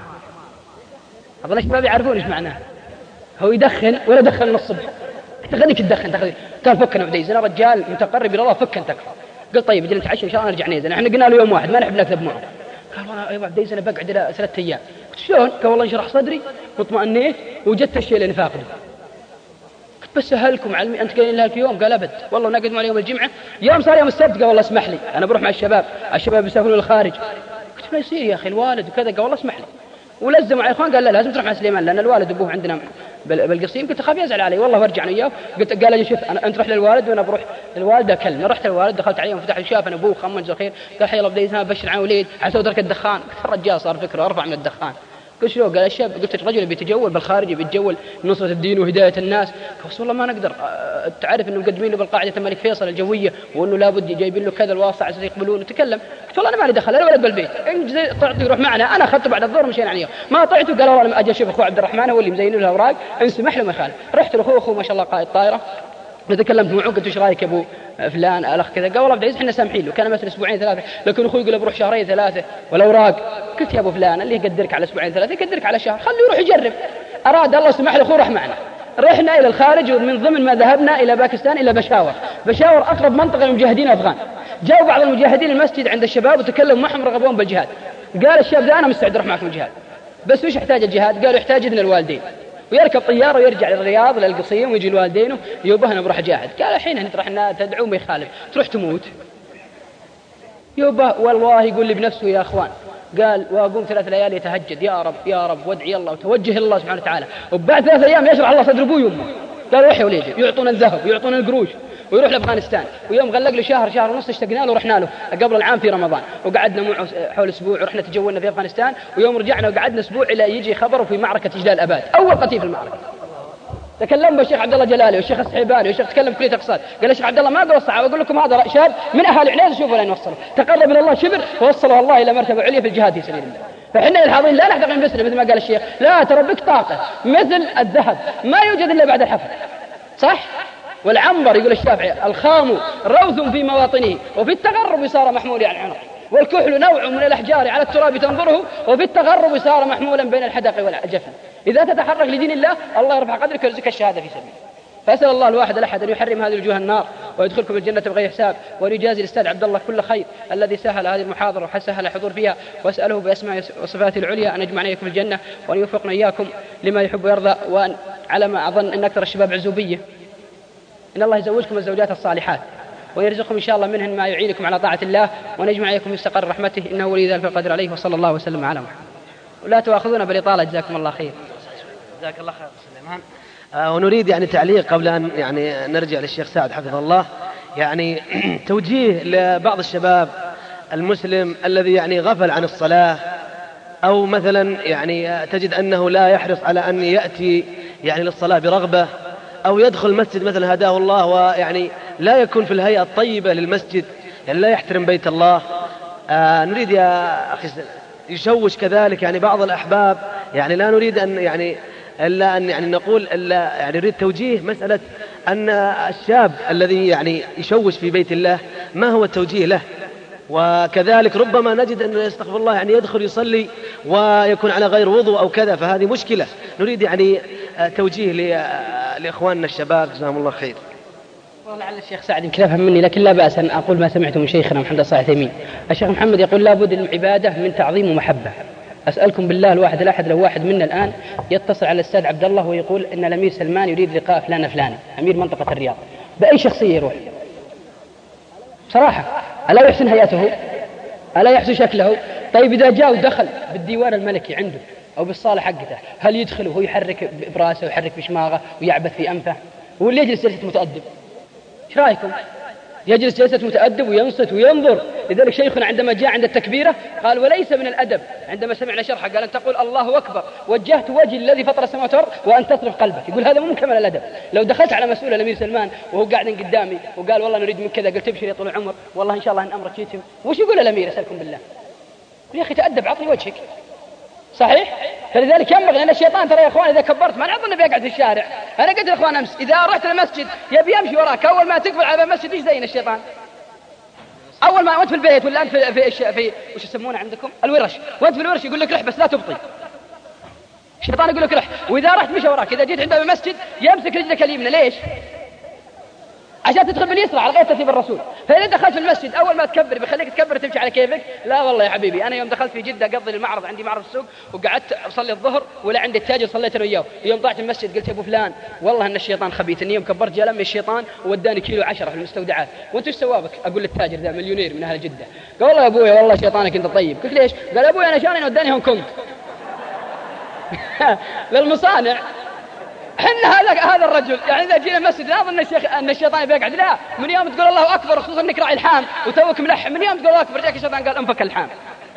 أظن الشباب يعرفون إيش معناه. هو يدخن ولا دخن من الصبح. غديك تدخن قال فكنا بديز أنا رجال متقرب إلى الله فك أنت. قلت طيب اجل نتعشى ان شاء الله نرجع نيزن. احنا قلنا له يوم واحد ما نحب نكذب معه. قال والله يا ابو عبد انا بقعد الى 3 ايام. قلت شلون؟ قال والله انشرح صدري واطمأنيت وجدت الشيء اللي نفاقده. قلت بس سهلكم علمي انت قايلين لها في يوم؟ قال ابد والله نقدم على يوم الجمعه. يوم صار يوم السبت قال والله اسمح لي انا بروح مع الشباب بيسافرون للخارج. قلت ما يصير يا اخي الوالد وكذا. قال والله اسمح لي ولزم على اخوان. قال لا لازم تروح مع سليمان لان الوالد ابوه عندنا بالقصيم. قلت اخاف يزعل علي والله برجع انا وياه. قلت قال لي شوف انت روح للوالد وانا بروح للوالد اكلم. رحت للوالد دخلت عليه وفتح شاف انا ابوه خمن جزاه خير. قال حي الله بديت بشر عن وليد عسى ترك الدخان. قلت الرجال صار فكره ارفع من الدخان. قلت شلون؟ قال الشاب. قلت الرجل بيتجول بالخارج بيتجول نصرة الدين وهداية الناس. قلت والله ما نقدر تعرف انه مقدمين له بالقاعدة الملك فيصل الجوية وانه لابد جايبين له كذا الواسطة عشان يقبلون. وتكلم. قلت والله انا ما لي دخل انا ولد بالبيت ان طعته يروح معنا. انا اخذته بعد الظهر مشينا عليه ما طعته. قال والله انا اجي اشوف اخوه عبد الرحمن هو اللي مزين له الاوراق ان سمح له ما يخالف. رحت لاخوه ما شاء الله قائد طائرة تكلمت معه قلت ايش رايك يا ابو فلان الاخ كذا. قال والله عبد العزيز احنا سامحين له كان مثلا 2 3 لكن اخوي يقول بروح 2 3 والاوراق. قلت يا ابو فلان اللي يقدرك على 2 3 يقدرك على شهر خليه يروح يجرب. اراد الله سمح له اخوه راح معنا. رحنا الى الخارج ومن ضمن ما ذهبنا الى باكستان الى بشاور اقرب منطقه للمجاهدين افغان. جاءوا بعض المجاهدين المسجد عند الشباب وتكلموا معهم رغبون بالجهاد. قال الشاب ذا انا مستعد اروح معكم الجهاد بس وش يحتاج الجهاد؟ قالوا يحتاج اذن الوالدين ويركب طياره ويرجع للرياض للقصيم ويجي الوالدين ويبه انا بروح اجاهد. قال الحين انت راح تدعو ما يخالف تروح تموت يبه والله يقول لي بنفسه يا اخوان. قال واقوم 3 ليالي يتهجد يا رب يا رب وادعي الله وتوجه الى الله سبحانه وتعالى. وبعد 3 ايام يشرح الله صدر ابوي وامه. قال روح يا وليدي يعطونا الذهب ويعطونا القروش ويروح لأفغانستان. ويوم غلق له شهر ونص اشتقنا له ورحنا له قبل العام في رمضان وقعدنا معه حول اسبوع ورحنا تجولنا في افغانستان. ويوم رجعنا وقعدنا اسبوع الى يجي خبره في معركه اجلال اباد اول قتيل في المعركه. تكلم بالشيخ عبد الله جلالي والشيخ السحيباني والشيخ تكلم في كليه اقتصاد. قال الشيخ عبد الله ما قال الصحابه اقول لكم هذا شاب من اهالي عنيز شوفوا لين وصلوا تقرب الى الله شبر فوصله الله الى مرتبه عليا في الجهاد في سبيل الله. فاحنا الحاضرين لا نحتقن بسنا مثل ما قال الشيخ لا ترى بك طاقه مثل الذهب ما يوجد الا بعد الحفر صح. والعنبر يقول الشافعي الخام روث في مواطنه وفي التغرب صار محمول على العنق. والكحل نوع من الأحجار على التراب تنظره وفي التغرب صار محمولا بين الحدق والجفن. إذا تتحرك لدين الله الله يرفع قدرك ويرزقك الشهادة في سبيله. فأسأل الله الواحد الأحد أن يحرم هذه الوجوه النار ويدخلكم الجنة بغير حساب وأن يجازي الأستاذ عبد الله كل خير الذي سهل هذه المحاضرة وسهل الحضور فيها. وأسأله بأسماء وصفاته العليا أن يجمعنا إياكم الجنة وأن يوفقنا إياكم لما يحب ويرضى. وأن على ما أظن أن أكثر الشباب عزوبية إن الله يزوجكم الزوجات الصالحات ويرزقكم إن شاء الله منهن ما يعينكم على طاعة الله ونجمع إليكم مستقر رحمته إنه ولي ذلك القدر عليه. وصلى الله وسلم على محمد. ولا تؤاخذونا بالإطالة جزاكم الله خير. جزاك الله خير سليمان. ونريد يعني تعليق قبل أن يعني نرجع للشيخ سعد حفظه الله يعني توجيه لبعض الشباب المسلم الذي يعني غفل عن الصلاة أو مثلا يعني تجد أنه لا يحرص على أن يأتي يعني للصلاة برغبة أو يدخل المسجد مثلا هداه الله ويعني لا يكون في الهيئة الطيبة للمسجد يعني لا يحترم بيت الله. نريد يا أخي يشوش كذلك يعني بعض الأحباب يعني لا نريد أن يعني إلا أن يعني نقول إلا يعني نريد توجيه مسألة أن الشاب الذي يعني يشوش في بيت الله ما هو التوجيه له. وكذلك ربما نجد أن يستغفر الله يعني يدخل يصلي ويكون على غير وضوء أو كذا فهذه مشكلة. نريد يعني توجيه لإخواننا الشباب جزاهم الله خير. ولعل الشيخ سعد يمكن يفهم مني لكن لا بأس أن أقول ما سمعته من شيخنا محمد صالح تيمين. الشيخ محمد يقول لا بد للعبادة من تعظيم ومحبة أسألكم بالله الواحد الأحد لو واحد منا الآن يتصل على الأستاذ عبد الله ويقول إن الأمير سلمان يريد لقاء فلان فلاني أمير منطقة الرياض، بأي شخصية يروح؟ صراحة ألا يحسن هيئته؟ ألا يحسن شكله؟ طيب إذا جاء ودخل بالديوان الملكي عنده أو بالصالة حقته، هل يدخل وهو يحرك براسه ويحرك بشماغه ويعبث في أنفه واللي يجلس جلسة متأدب؟ إيش رأيكم؟ يجلس جلسة متأدب وينصت وينظر. لذلك شيخنا عندما جاء عند التكبيرة قال وليس من الأدب عندما سمعنا شرحه قال أن تقول الله أكبر وجهت وجهي الذي فطر السماوات والأرض وأن تصرف قلبك. يقول هذا مو من كمال الأدب. لو دخلت على مسؤول الأمير سلمان وهو قاعد قدامي وقال والله نريد من كذا، قلت ابشر يا طول العمر والله إن شاء الله إن أمرك يتم، وش يقول الأمير؟ أسألكم بالله يا أخي تأدب عطني وجهك. صحيح؟ فلذلك ينبغي أن الشيطان ترى يا أخوان إذا كبرت ما نظن بيقعد في الشارع. أنا قلت يا أخوان أمس إذا رحت المسجد يبي يمشي وراك، أول ما تقبل على المسجد إيش زين الشيطان؟ أول ما وأنت في البيت ولا أنت في وش يسمونه عندكم الورش، وأنت في الورش يقول لك رح بس لا تبطي. الشيطان يقول لك رح، وإذا رحت مشى وراك. إذا جيت عنده المسجد يمسك رجلك اليمنى. ليش؟ عشان تدخل باليسرى على غير ترتيب الرسول. فإذا دخلت في المسجد أول ما تكبر بيخليك تكبر تمشي على كيفك. لا والله يا حبيبي أنا يوم دخلت في جدة قضي المعرض، عندي معرض السوق وقعدت أصلي الظهر ولا عندي التاجر صليت أنا وياه. يوم طلعت المسجد قلت يا أبو فلان والله أن الشيطان خبيث، إني يوم كبرت جاء لمي الشيطان ووداني كيلو 10 في المستودعات. وأنت إيش سوابك؟ أقول للتاجر ذا مليونير من أهل جدة. قال والله يا أبوي والله شيطانك أنت طيب. قلت ليش؟ قال أبوي أنا شاني وداني هونغ كونغ للمصانع. حنا هذا الرجل يعني إذا جينا المسجد لا أظن أن الشيطان بيقعد. لا، من يوم تقول الله أكبر خصوصا إنك راعي الحام وتوك ملحم، من يوم تقول الله أكبر جاك الشيطان قال انفك الحام.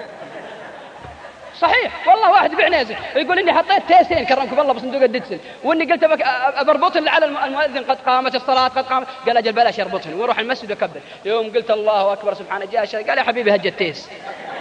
صحيح والله واحد بعنيزه يقول إني حطيت تيسين كرمكم الله بصندوق الدكسل وإني قلت بربطهن على المؤذن قد قامت الصلاة قد قامت. قال أجل بلاش يربطهن ويروح المسجد وكبر. يوم قلت الله أكبر سبحانه جاء قال يا حبيبي هج التيس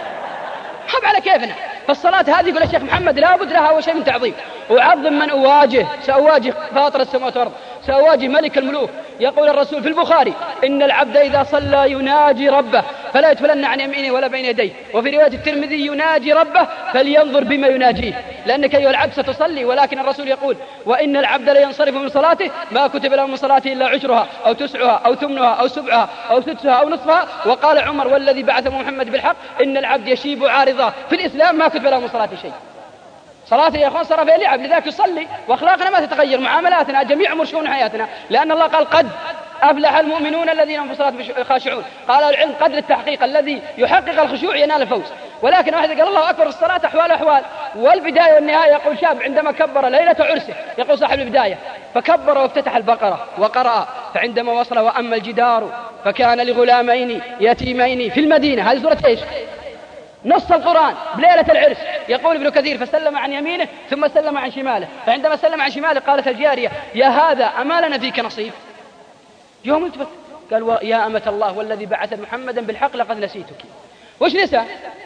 حب على كيفنا. فالصلاة هذه يقول الشيخ محمد لابد لها أول شيء من تعظيم. وعظم من أواجه، سأواجه فاطر السماوات والأرض، سأواجه ملك الملوك. يقول الرسول في البخاري إن العبد إذا صلى يناجي ربه فلا يتفلن عن يمينه ولا بين يديه. وفي رواية الترمذي يناجي ربه فلينظر بما يناجيه، لأنك أيها العبد ستصلي. ولكن الرسول يقول وإن العبد لينصرف من صلاته ما كتب له من صلاته إلا عشرها أو تسعها أو ثمنها أو سبعها أو سدسها أو نصفها. وقال عمر والذي بعث محمد بالحق إن العبد يشيب عارضا في الإسلام ما كتب له من صلاته شيء. صلاته يا أخوان صار فيها لعب. لذلك يصلي وأخلاقنا ما تتغير، معاملاتنا جميع أمور شؤون حياتنا، لأن الله قال قد أفلح المؤمنون الذين هم في صلاتهم خاشعون. قال العلم قدر التحقيق الذي يحقق الخشوع ينال الفوز. ولكن واحد قال الله أكبر الصلاة أحوال والبداية والنهاية. يقول شاب عندما كبر ليلة عرسه، يقول صاحب البداية فكبر وافتتح البقرة وقرأ فعندما وصل وأما الجدار فكان لغلامين يتيمين في المدينة. هذه سورة إيش؟ نص القرآن بليلة العرس. يقول ابن كثير فسلم عن يمينه ثم سلم عن شماله، فعندما سلم عن شماله قالت الجارية يا هذا أما لنا فيك نصيب؟ يوم التفت قال يا أمة الله والذي بعث محمدا بالحق لقد نسيتك. وش نسى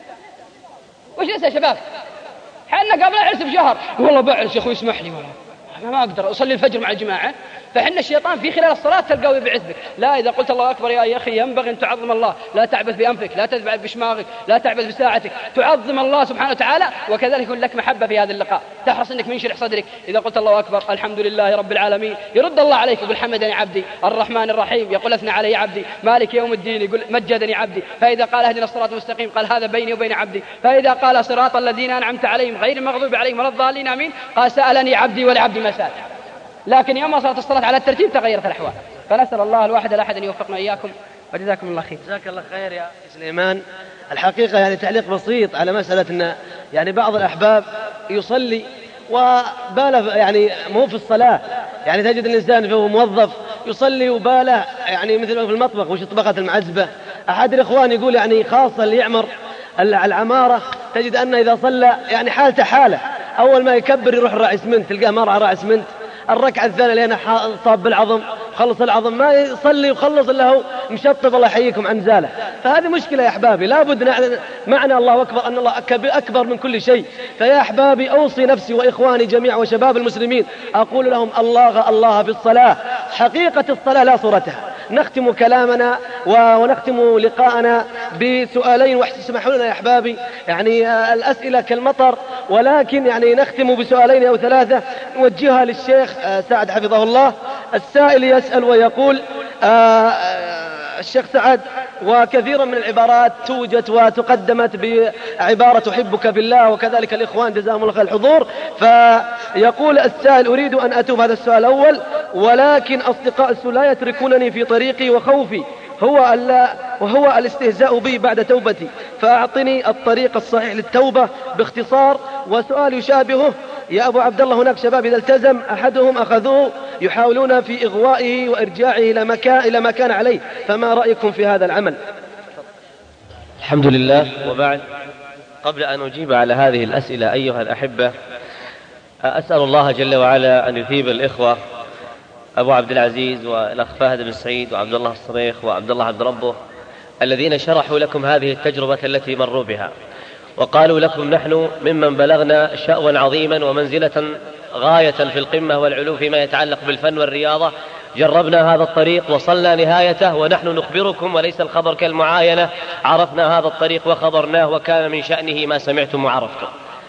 يا شباب؟ حنا قبل العرس بشهر والله بعرس يا أخوي اسمح لي والله ما أقدر أصلي الفجر مع الجماعة. فحنا الشيطان في خلال الصلاة تلقاه يبعث بك. لا، إذا قلت الله أكبر يا أخي ينبغي أن تعظم الله، لا تعبث بأنفك، لا تذبح بشماغك، لا تعبث بساعتك، تعظم الله سبحانه وتعالى. وكذلك يكون لك محبة في هذا اللقاء، تحرص أنك منشرح صدرك. إذا قلت الله أكبر الحمد لله رب العالمين يرد الله عليك يقول حمدني عبدي الرحمن الرحيم، يقول أثنى علي عبدي مالك يوم الدين، يقول مجدني عبدي. فإذا قال اهدنا الصراط المستقيم قال هذا بيني وبين عبدي. فإذا قال صراط الذين أنعمت عليهم غير المغضوب عليهم ولا الضالين آمين قال سألني عبدي ولعبدي ما سأل. لكن يوم صارت الصلاة على الترتيب تغيرت الأحوال. فنسأل الله الواحد الأحد أن يوفقنا إياكم وجزاكم الله خير. جزاك الله خير يا سليمان. الحقيقة يعني تعليق بسيط على مسألة أن يعني بعض الأحباب يصلي وباله يعني مو في الصلاة. يعني تجد الإنسان فهو موظف يصلي وباله يعني مثل في المطبخ وش طبقة المعزبة. أحد الإخوان يقول يعني خاصة اللي يعمر العمارة تجد أنه إذا صلى يعني حالته حالة، أول ما يكبر يروح راعي اسمنت، تلقاه مرعى راعي اسمنت. الركعة الثانية لأنه صاب بالعظم خلص العظم ما يصلي وخلص إلا هو مشطب الله يحييكم عن زاله. فهذه مشكلة يا أحبابي، لابد معنى الله أكبر أن الله أكبر من كل شيء. فيا أحبابي أوصي نفسي وإخواني جميعا وشباب المسلمين أقول لهم الله في الصلاة، حقيقة الصلاة لا صورتها. نختم كلامنا ونختم لقاءنا بسؤالين واسمحوا لنا يا أحبابي يعني الأسئلة كالمطر، ولكن يعني نختم بسؤالين أو ثلاثة نوجهها للشيخ سعد حفظه الله. السائل يسأل ويقول الشيخ سعد وكثيرا من العبارات توجت وتقدمت بعبارة أحبك في الله، وكذلك الإخوان جزاهم الله خير الحضور. فيقول السائل: أريد أن أتوب، هذا السؤال الأول، ولكن أصدقاء السوء لا يتركونني في طريقي، وخوفي وهو الاستهزاء بي بعد توبتي، فأعطني الطريق الصحيح للتوبة باختصار. وسؤال يشابهه: يا أبو عبد الله، هناك شباب إذا التزم أحدهم أخذوه يحاولون في إغوائه وإرجاعه إلى ما كان عليه، فما رأيكم في هذا العمل؟ الحمد لله، وبعد، قبل أن أجيب على هذه الأسئلة أيها الأحبة، أسأل الله جل وعلا أن يثيب الإخوة أبو عبد العزيز والأخ فهد بن سعيد وعبد الله الصريخ وعبد الله عبد ربه الذين شرحوا لكم هذه التجربة التي مروا بها، وقالوا لكم: نحن ممن بلغنا شأوا عظيما ومنزلة غاية في القمة والعلو فيما يتعلق بالفن والرياضة، جربنا هذا الطريق وصلنا نهايته، ونحن نخبركم وليس الخبر كالمعاينة، عرفنا هذا الطريق وخبرناه، وكان من شأنه ما سمعتم وعرفتم.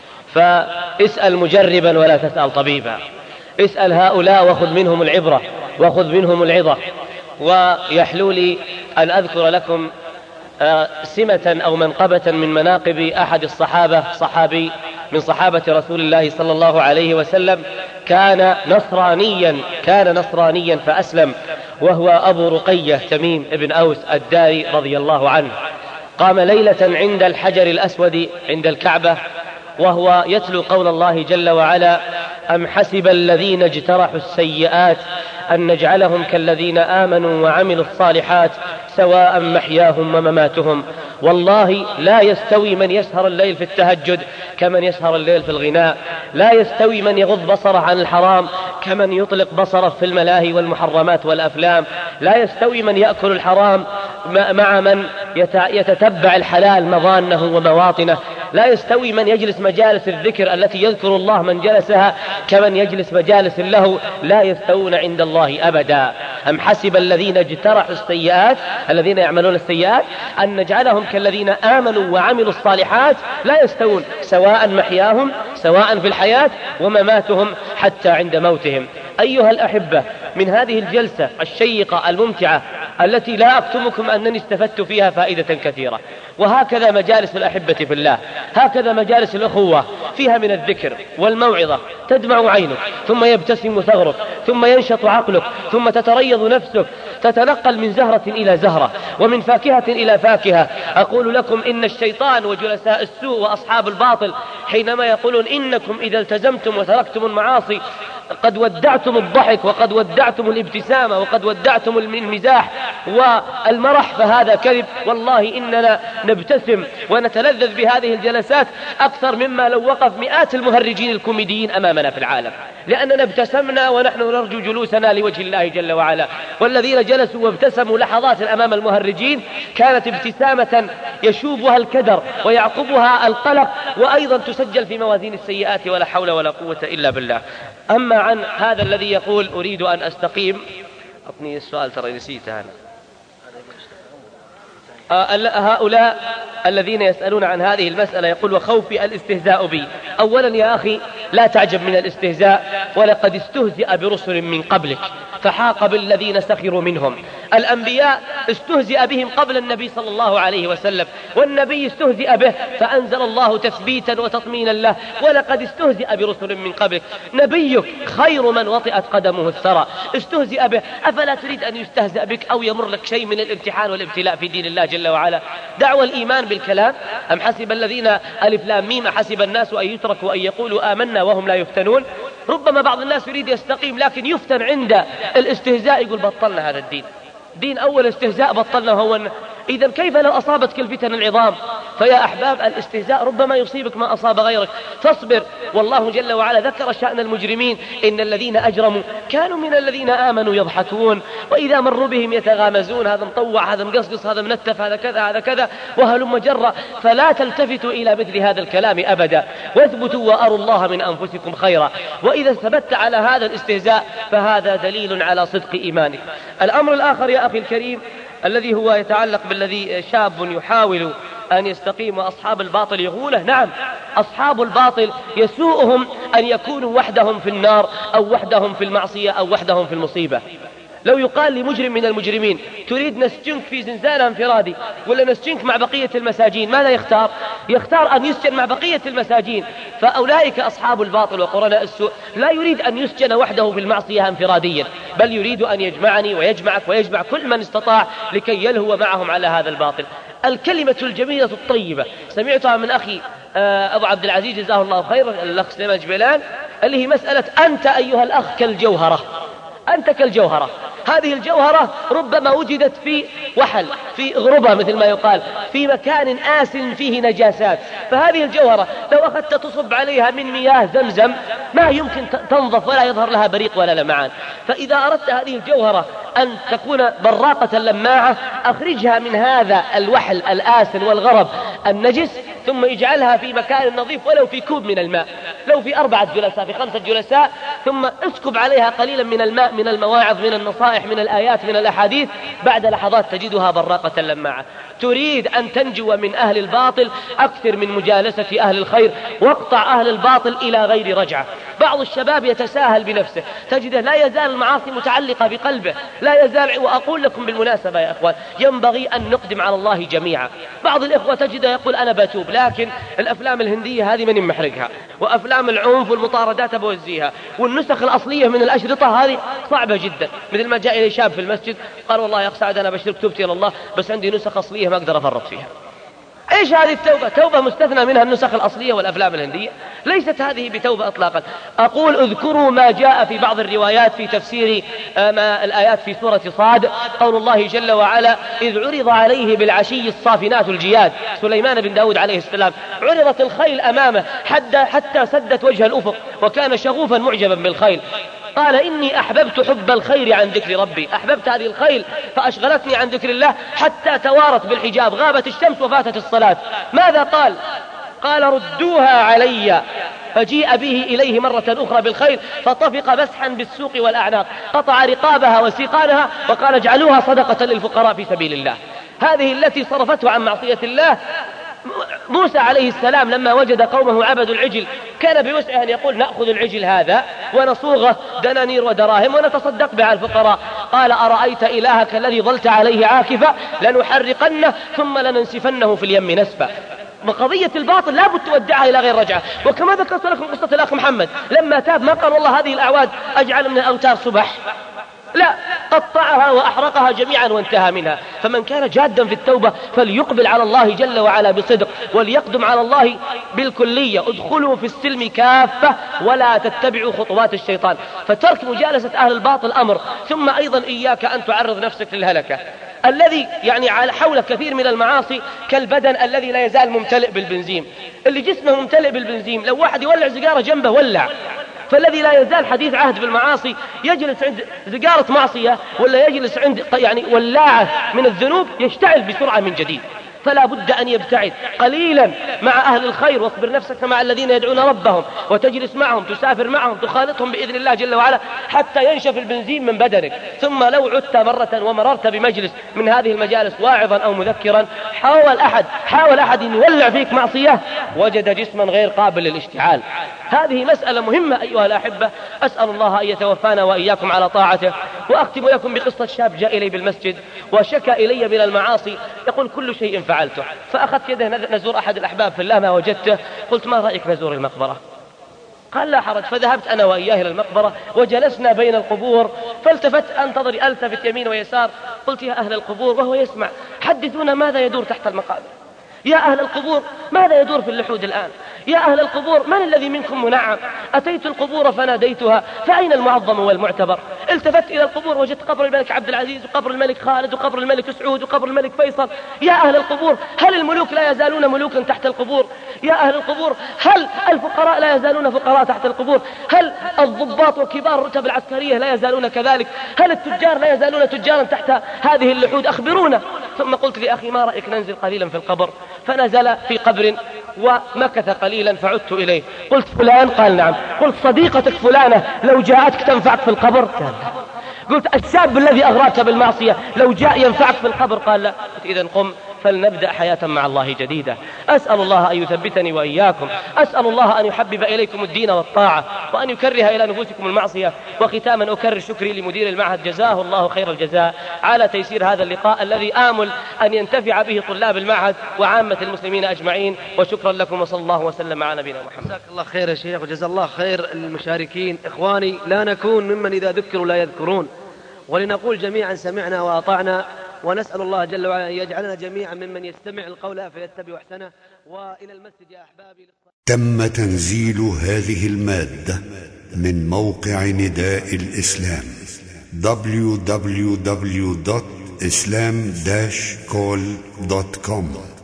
فاسأل مجربا ولا تسأل طبيبا، اسأل هؤلاء وخذ منهم العبرة وخذ منهم العظة. ويحلو لي أن أذكر لكم سمة أو منقبة من مناقب أحد الصحابة، صحابي من صحابة رسول الله صلى الله عليه وسلم، كان نصرانيا فأسلم، وهو أبو رقية تميم ابن أوس الداري رضي الله عنه. قام ليلة عند الحجر الأسود عند الكعبة وهو يتلو قول الله جل وعلا: أم حسب الذين اجترحوا السيئات أن نجعلهم كالذين آمنوا وعملوا الصالحات سواء محياهم ومماتهم، والله لا يستوي من يسهر الليل في التهجد كمن يسهر الليل في الغناء، لا يستوي من يغض بصره عن الحرام كمن يطلق بصره في الملاهي والمحرمات والأفلام، لا يستوي من يأكل الحرام مع من يتتبع الحلال مظانه ومواطنه، لا يستوي من يجلس مجالس الذكر التي يذكر الله من جلسها كمن يجلس مجالس اللهو، لا يستوون عند الله أبدا. أم حسب الذين اجترحوا السيئات، الذين يعملون السيئات، أن نجعلهم كالذين آمنوا وعملوا الصالحات لا يستوون، سواء محياهم سواء في الحياة ومماتهم حتى عند موتهم. أيها الأحبة، من هذه الجلسة الشيقة الممتعة التي لا أكتمكم أنني استفدت فيها فائدة كثيرة، وهكذا مجالس الأحبة في الله، هكذا مجالس الأخوة فيها من الذكر والموعظة، تدمع عينك ثم يبتسم ثغرك ثم ينشط عقلك ثم تتريض نفسك، تتنقل من زهرة إلى زهرة ومن فاكهة إلى فاكهة. أقول لكم إن الشيطان وجلساء السوء وأصحاب الباطل حينما يقولون إنكم إذا التزمتم وتركتم المعاصي قد ودعتم الضحك وقد ودعتم الابتسامة وقد ودعتم المزاح والمرح، فهذا كذب. والله إننا نبتسم ونتلذذ بهذه الجلسات أكثر مما لو وقف مئات المهرجين الكوميديين أمامنا في العالم، لأننا ابتسمنا ونحن نرجو جلوسنا لوجه الله جل وعلا. والذين جلسوا وابتسموا لحظات أمام المهرجين كانت ابتسامة يشوبها الكدر ويعقبها القلق، وأيضا تسجل في موازين السيئات، ولا حول ولا قوة إلا بالله. أما عن هذا الذي يقول أريد أن أستقيم، أعطني السؤال ترى نسيته أنا. هؤلاء الذين يسألون عن هذه المسألة يقول: وخوفي الاستهزاء بي. أولا يا أخي لا تعجب من الاستهزاء، ولقد استهزئ برسل من قبلك فحاق بالذين سخروا منهم. الأنبياء استهزئ بهم قبل النبي صلى الله عليه وسلم، والنبي استهزئ به فأنزل الله تثبيتا وتطمينا له: ولقد استهزئ برسل من قبلك. نبيك خير من وطئت قدمه الثرى استهزئ به، أفلا تريد أن يستهزأ بك أو يمر لك شيء من الامتحان والابتلاء في دين الله جل وعلا؟ دعوى الإيمان بالكلام. أم حسب الذين ألف لام ميم حسب الناس أن يتركوا أن يقولوا آمنا وهم لا يفتنون. ربما بعض الناس يريد يستقيم لكن يفتن عند الاستهزاء، يقول بطلنا هذا الدين، دين أول استهزاء بطلنا هو. إذن كيف لو أصابتك الفتن العظام؟ فيا أحباب الاستهزاء ربما يصيبك ما أصاب غيرك، فاصبر. والله جل وعلا ذكر شأن المجرمين: إن الذين أجرموا كانوا من الذين آمنوا يضحكون وإذا مروا بهم يتغامزون، هذا مطوع هذا مقصقص هذا منتف هذا كذا هذا كذا وهلم جرا. فلا تلتفتوا إلى مثل هذا الكلام أبدا، واثبتوا وأروا الله من أنفسكم خيرا. وإذا ثبت على هذا الاستهزاء فهذا دليل على صدق إيمانك. الأمر الآخر يا أخي الكريم الذي هو يتعلق بالذي شاب يحاول أن يستقيم وأصحاب الباطل يغوله. نعم، أصحاب الباطل يسوءهم أن يكونوا وحدهم في النار أو وحدهم في المعصية أو وحدهم في المصيبة. لو يقال لمجرم من المجرمين تريد نسجنك في زنزانة انفرادي ولا نسجنك مع بقية المساجين، ماذا يختار؟ يختار أن يسجن مع بقية المساجين. فأولئك أصحاب الباطل وقرناء السوء لا يريد أن يسجن وحده في المعصية انفراديا، بل يريد أن يجمعني ويجمعك ويجمع كل من استطاع لكي يلهو معهم على هذا الباطل. الكلمة الجميلة الطيبة سمعتها من أخي أبو عبد العزيز جزاه الله خيرا، الأخ سليمان جبيلان، اللي هي مسألة أنت أيها الأخ كالجوهرة، أنت كالجوهرة. هذه الجوهرة ربما وجدت في وحل، في غربة مثل ما يقال، في مكان آس فيه نجاسات، فهذه الجوهرة لو أخذت تصب عليها من مياه زمزم ما يمكن تنظف ولا يظهر لها بريق ولا لمعان. فإذا أردت هذه الجوهرة أن تكون براقة لماعة أخرجها من هذا الوحل الآسن والغرب النجس، ثم اجعلها في مكان نظيف ولو في كوب من الماء، لو في 4 جلساء في 5 جلساء، ثم اسكب عليها قليلا من الماء من المواعظ من النصائح من الآيات من الأحاديث، بعد لحظات تجدها براقة لماعة. تريد أن تنجو من أهل الباطل أكثر من مجالسة أهل الخير، واقطع أهل الباطل إلى غير رجعة. بعض الشباب يتساهل بنفسه، تجده لا يزال المعاصي متعلقة بقلبه، لا يزال. وأقول لكم بالمناسبة يا أخوان ينبغي أن نقدم على الله جميعا. بعض الإخوة تجده يقول أنا بتوب، لكن الأفلام الهندية هذه من محرقها، وأفلام العنف والمطاردات بوزيها، والنسخ الأصلية من الأشرطة هذه صعبة جدا. مثل ما جاء إلي شاب في المسجد قال والله يا أخ سعد أنا بشرك توبتي إلى الله بس عندي نسخ أصلية ما أقدر أفرط فيها. إيش هذه التوبة؟ توبة مستثنى منها النسخ الأصلية والأفلام الهندية؟ ليست هذه بتوبة أطلاقا. أقول اذكروا ما جاء في بعض الروايات في تفسير ما الآيات في سورة صاد، قول الله جل وعلا إذ عرض عليه بالعشي الصافنات الجياد، سليمان بن داود عليه السلام، عرضت الخيل أمامه حتى سدت وجه الأفق وكان شغوفا معجبا بالخيل، قال إني أحببت حب الخير عن ذكر ربي، أحببت هذه الخيل فأشغلتني عن ذكر الله حتى توارت بالحجاب، غابت الشمس وفاتت الصلاة. ماذا قال؟ قال ردوها علي، فجيء به إليه مرة أخرى بالخيل فطفق مسحا بالسوق والأعناق، قطع رقابها وسيقانها وقال اجعلوها صدقة للفقراء في سبيل الله. هذه التي صرفته عن معصية الله. موسى عليه السلام لما وجد قومه عبدوا العجل كان بوسعه أن يقول نأخذ العجل هذا ونصوغه دنانير ودراهم ونتصدق به على الفقراء. قال أرأيت إلهك الذي ظلت عليه عاكفا لنحرقنه ثم لننسفنه في اليم نسفا. وقضية الباطل لا بد تودعها إلى غير رجعة. وكما ذكرت لكم قصة الأخ محمد لما تاب ما قال والله هذه الأعواد أجعل من الأوتار سبح، لا، قطعها وأحرقها جميعا وانتهى منها. فمن كان جادا في التوبة فليقبل على الله جل وعلا بصدق وليقدم على الله بالكلية. ادخلوا في السلم كافة ولا تتبعوا خطوات الشيطان. فترك مجالسة أهل الباطل أمر، ثم أيضا إياك أن تعرض نفسك للهلكة. الذي يعني على حول كثير من المعاصي كالبدن الذي لا يزال ممتلئ بالبنزين، اللي جسمه ممتلئ بالبنزين لو واحد يولع سيجارة جنبه ولع. فالذي لا يزال حديث عهد بالمعاصي يجلس عند سيجارة معصية ولا يجلس عند يعني ولاعة من الذنوب يشتعل بسرعة من جديد. فلا بد أن يبتعد قليلا مع أهل الخير، واصبر نفسك مع الذين يدعون ربهم وتجلس معهم تسافر معهم تخالطهم بإذن الله جل وعلا حتى ينشف البنزين من بدنك. ثم لو عدت مرة ومررت بمجلس من هذه المجالس واعظا أو مذكرا حاول أحد أن يولع فيك معصية وجد جسما غير قابل للاشتعال. هذه مسألة مهمة أيها الأحبة، أسأل الله أن يتوفانا وإياكم على طاعته. وأختم لكم بقصة شاب جاء إلي بالمسجد وشكى إلي من المعاصي، يقول كل شيء فعلته. فأخذت يده نزور أحد الأحباب في الله ما وجدته، قلت ما رأيك نزور المقبرة؟ قال لا حرج. فذهبت أنا وإياه إلى المقبرة وجلسنا بين القبور، فالتفت ألتفت يمين ويسار، قلت يا أهل القبور وهو يسمع حدثونا ماذا يدور تحت المقابر. يا أهل القبور ماذا يدور في اللحود الآن؟ يا أهل القبور من الذي منكم منعم؟ أتيت القبور فناديتها فأين المعظم والمعتبر؟ التفت إلى القبور وجدت قبر الملك عبد العزيز وقبر الملك خالد وقبر الملك سعود وقبر الملك فيصل. يا أهل القبور هل الملوك لا يزالون ملوكا تحت القبور؟ يا أهل القبور هل الفقراء لا يزالون فقراء تحت القبور؟ هل الضباط وكبار الرتب العسكرية لا يزالون كذلك؟ هل التجار لا يزالون تجارا تحت هذه اللحود؟ أخبرونا. ثم قلت لأخي ما رأيك ننزل قليلا في القبر؟ فنزل في قبر ومكث قليلا، فعدت إليه قلت فلان؟ قال نعم. قلت صديقتك فلانة لو جاءتك تنفعك في القبر؟ قال قلت الشاب الذي أغرقت بالمعصية لو جاء ينفعك في القبر؟ قال لا. قلت إذن قم فلنبدأ حياة مع الله جديدة. أسأل الله أن يثبتني وإياكم، أسأل الله أن يحبب إليكم الدين والطاعة وأن يكره إلى نفوسكم المعصية. وختاما أكرر شكري لمدير المعهد جزاه الله خير الجزاء على تيسير هذا اللقاء الذي آمل أن ينتفع به طلاب المعهد وعامة المسلمين أجمعين. وشكرا لكم وصلى الله وسلم على نبينا محمد. جزاك الله خير يا شيخ وجزا الله خير المشاركين. إخواني، لا نكون ممن إذا ذكروا لا يذكرون، ولنقول جميعا سمعنا وأطعنا، ونسأل الله جل وعلا أن يجعلنا جميعا ممن يستمع القول فيتبع أحسنه. وإلى المسجد يا أحبابي. تم تنزيل هذه المادة من موقع نداء الإسلام www.islam-call.com